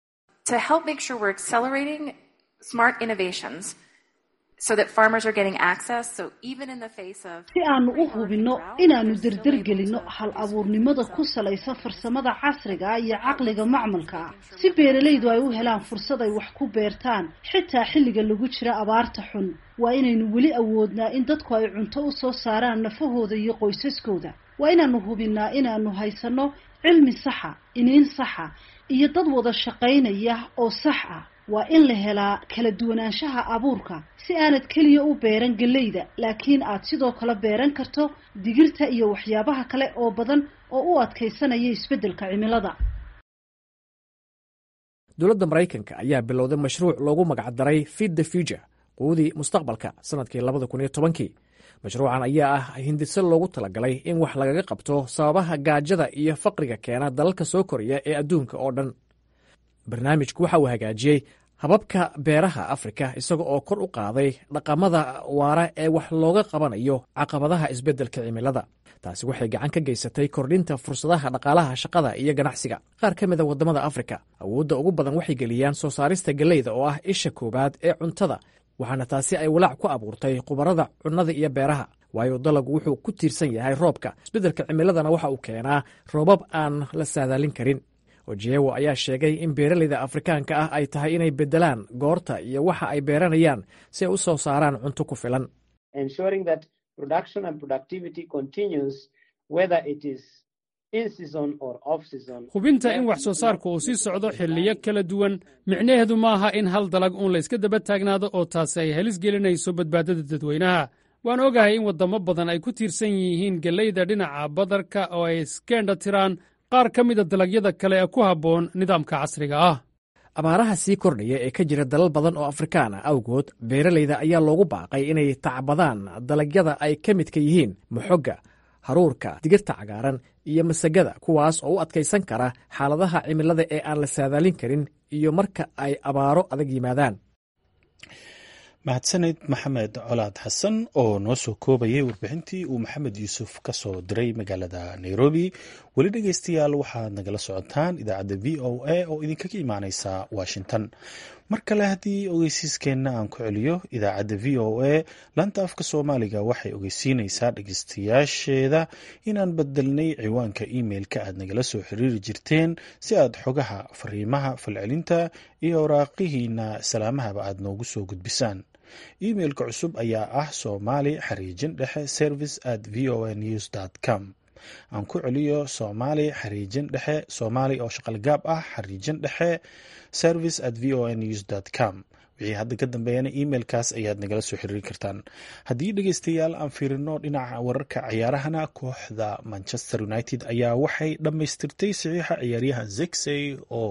si aanu u hubinno inaannu derdergelinno hal abuurnimada ku salaysan farsamada casriga iyo caqliga macmalka ah, si beeralaydu ay u helaan fursad ay wax ku beertaan xitaa xilliga lagu jira abaarta xun. waa inaynu weli awoodnaa in dadku ay cunto u soo saaraan nafahooda iyo qoysaskooda. waa inaannu hubinnaa inaannu haysanno cilmi saxa, iniin saxa iyo dad wada shaqaynaya oo sax ah. waa in la helaa kala duwanaanshaha abuurka, si aanad keliya u beeran geleyda, laakiin aad sidoo kale beeran karto digirta iyo waxyaabaha kale oo badan oo u adkaysanaya isbeddelka cimilada. dowladda maraykanka ayaa bilowday mashruuc loogu magacdaray Feed the Future, quudii mustaqbalka, sanadkii labada kun iyo tobankii. mashruucan ayaa ah hindise loogu talagalay in wax lagaga qabto sababaha gaajada iyo faqriga keena dalalka soo koraya ee adduunka oo dhan. barnaamijku waxa uu hagaajiyey hababka beeraha afrika, isaga oo kor u qaaday dhaqamada waara ee wax looga qabanayo caqabadaha isbeddelka cimilada. taasi waxay gacan ka geysatay kordhinta fursadaha dhaqaalaha, shaqada iyo ganacsiga. qaar ka mida waddamada afrika awoodda ugu badan waxay geliyaan soo saarista geleyda oo ah isha koowaad ee cuntada, waxaana taasi ay walaac ku abuurtay khubarada cunnada iyo beeraha, waayo dalagu wuxuu ku tiirsan yahay roobka. isbeddelka cimiladana waxa uu keenaa roobab aan la saadaalin karin. Ojewo ayaa sheegay in beeralayda afrikaanka ah ay tahay inay beddelaan goorta iyo waxa ay beeranayaan si ay u soo saaraan cunto ku filan. hubinta in wax soo saarku uu sii socdo xilliyo kala duwan micnaheedu maaha in hal dalag uun layska daba taagnaado oo taasi ay halis gelinayso badbaadada dadweynaha. waan ogahay in waddamo badan ay ku tiirsan yihiin geleyda dhinaca badarka oo ay iskeendha tiraan qaar ka mida dalagyada kale ee ku habboon nidaamka casriga ah. abaaraha sii kordhaya ee ka jira dalal badan oo afrikaan ah awgood, beeralayda ayaa loogu baaqay inay tacbadaan dalagyada ay ka midka yihiin moxogga, haruurka, digirta cagaaran iyo masagada, kuwaas oo u adkaysan kara xaaladaha cimilada ee aan la saadaalin karin iyo marka ay abaaro adag yimaadaan. mahadsaned maxamed colaad xasan oo noo soo koobayay warbixintii uu maxamed yuusuf ka soo diray magaalada nairobi. weli dhegeystayaal waxaad nagala socotaan idaacadda v o a oo idinkaga imaaneysa washington. mar kale haddii ogeysiiskeenna aan ku celiyo, idaacadda v o a laanta afka soomaaliga waxay ogeysiineysaa dhegeystayaasheeda inaan bedelnay ciwaanka emailka aad nagala soo xiriiri jirteen si aad xogaha, fariimaha, falcelinta iyo waraaqihiina salaamahaba aad noogu soo gudbisaan. emailka cusub ayaa ah somali xariijin dhexe service at v o a news dot com. aan ku celiyo somali xariijin dhexe, somali oo shaqalgaab ah, xariijin dhexe service at v o a news dot com. wixii hadda ka dambeeyana emailkaas ayaad nagala soo xiriiri kartaan. haddii dhegeystayaal aan fiirino dhinaca wararka ciyaarahana, kooxda Manchester United ayaa waxay dhammaystirtay saxiixa ciyaaryahan Zexay oo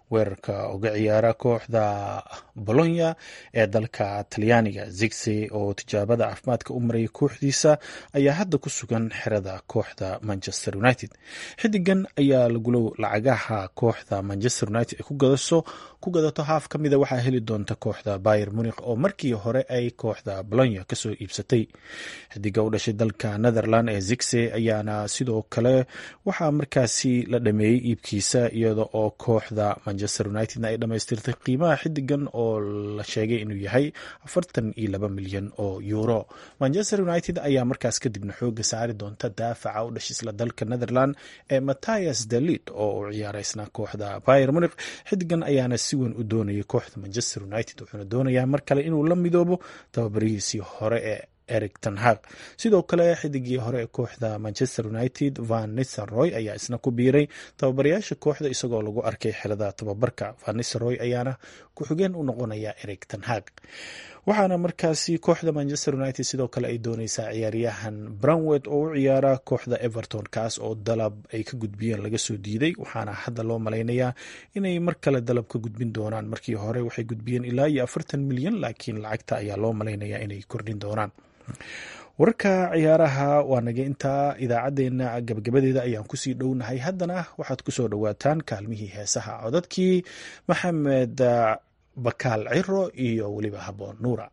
weerarka uga ciyaara kooxda bolonya ee dalka talyaaniga. Zirkzee oo tijaabada caafimaadka u marayay kooxdiisa ayaa hadda ku sugan xerada kooxda Manchester United. xidigan ayaa lagulo lacagaha kooxda Manchester United ay ku gadaso ku gadato haaf ka mida waxaa heli doonta kooxda Bayern Munich oo markii hore ay kooxda Bologna kasoo iibsatay. xidiga u dhashay dalka Netherland ee Zirkzee ayaana sidoo kale waxaa markaasi la dhameeyey iibkiisa iyada oo kooxda Manchester United ay dhamaystirtay qiimaha xidigan oo la sheegay inuu yahay afartan iyo laba milyan oo euro. Manchester United ayaa markaas kadibna xooga saari doonta daafaca u dhashay isla dalka Netherland ee Matthias de Ligt oo u ciyaaraysna kooxda Bayern Munich. xidigan ayaana si weyn u doonayay kooxda Manchester United wuxuuna doonayaa mar kale inuu la midoobo tababarihiisii hore ee Erik ten Hag. sidoo kale xidigii hore ee kooxda Manchester United Van Nistelrooy ayaa isna ku biiray tababarayaasha kooxda isagoo lagu arkay xilada tababarka. Van Nistelrooy ayaana ku-xigeen u noqonaya Erik ten Hag. waxaana markaasi kooxda Manchester United sidoo kale ay dooneysaa ciyaaryahan Branwet oo u ciyaara kooxda Everton kaas oo dalab ay ka gudbiyeen laga soo diiday. waxaana hadda loo malaynayaa inay mar kale dalab ka gudbin doonaan. markii hore waxay gudbiyeen ilaa iyo afartan milyan laakiin lacagta ayaa loo malaynayaa inay kordhin doonaan. wararka ciyaaraha waa naga intaa. idaacadeena gabagabadeeda ayaan kusii dhownahay. haddana waxaad kusoo dhawaataan kaalmihii heesaha codadkii Maxamed Bakaal Ciro iyo weliba Haboon Nuura.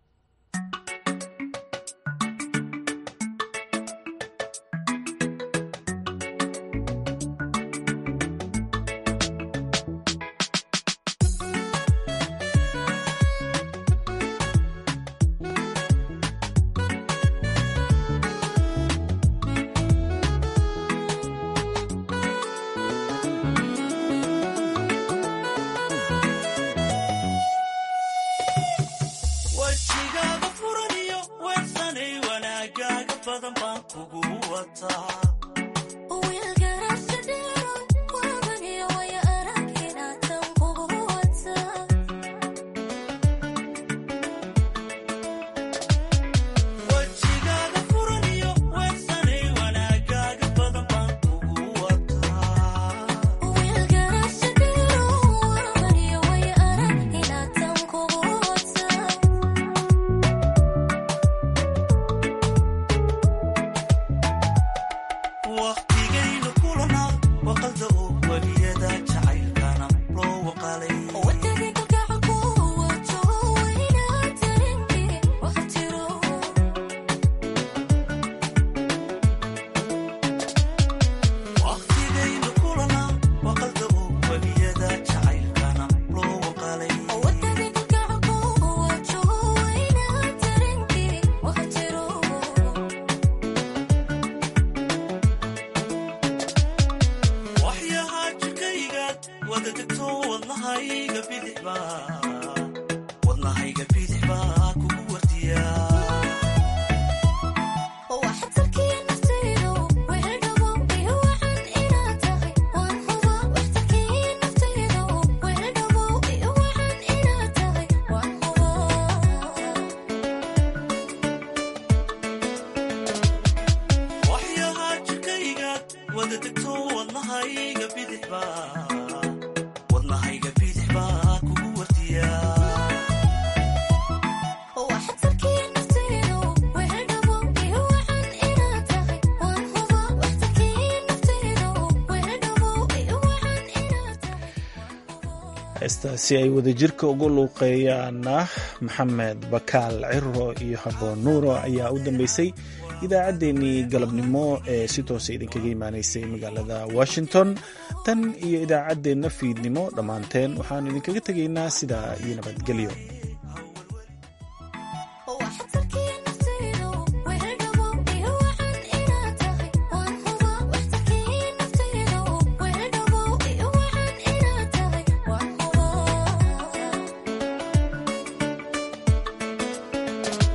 si ay wadajirka ugu luuqeeyaana Maxamed Bakaal Ciro iyo Haboon Nuuro ayaa u dambeysay idaacaddeenii galabnimo ee si toos ah idinkaga imaanaysay magaalada Washington. tan iyo idaacaddeenna fiidnimo dhammaanteen waxaan idinkaga tegaynaa sidaa iyo nabadgelyo.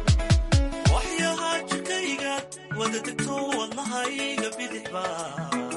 wada tagto wadnahayga bidix baa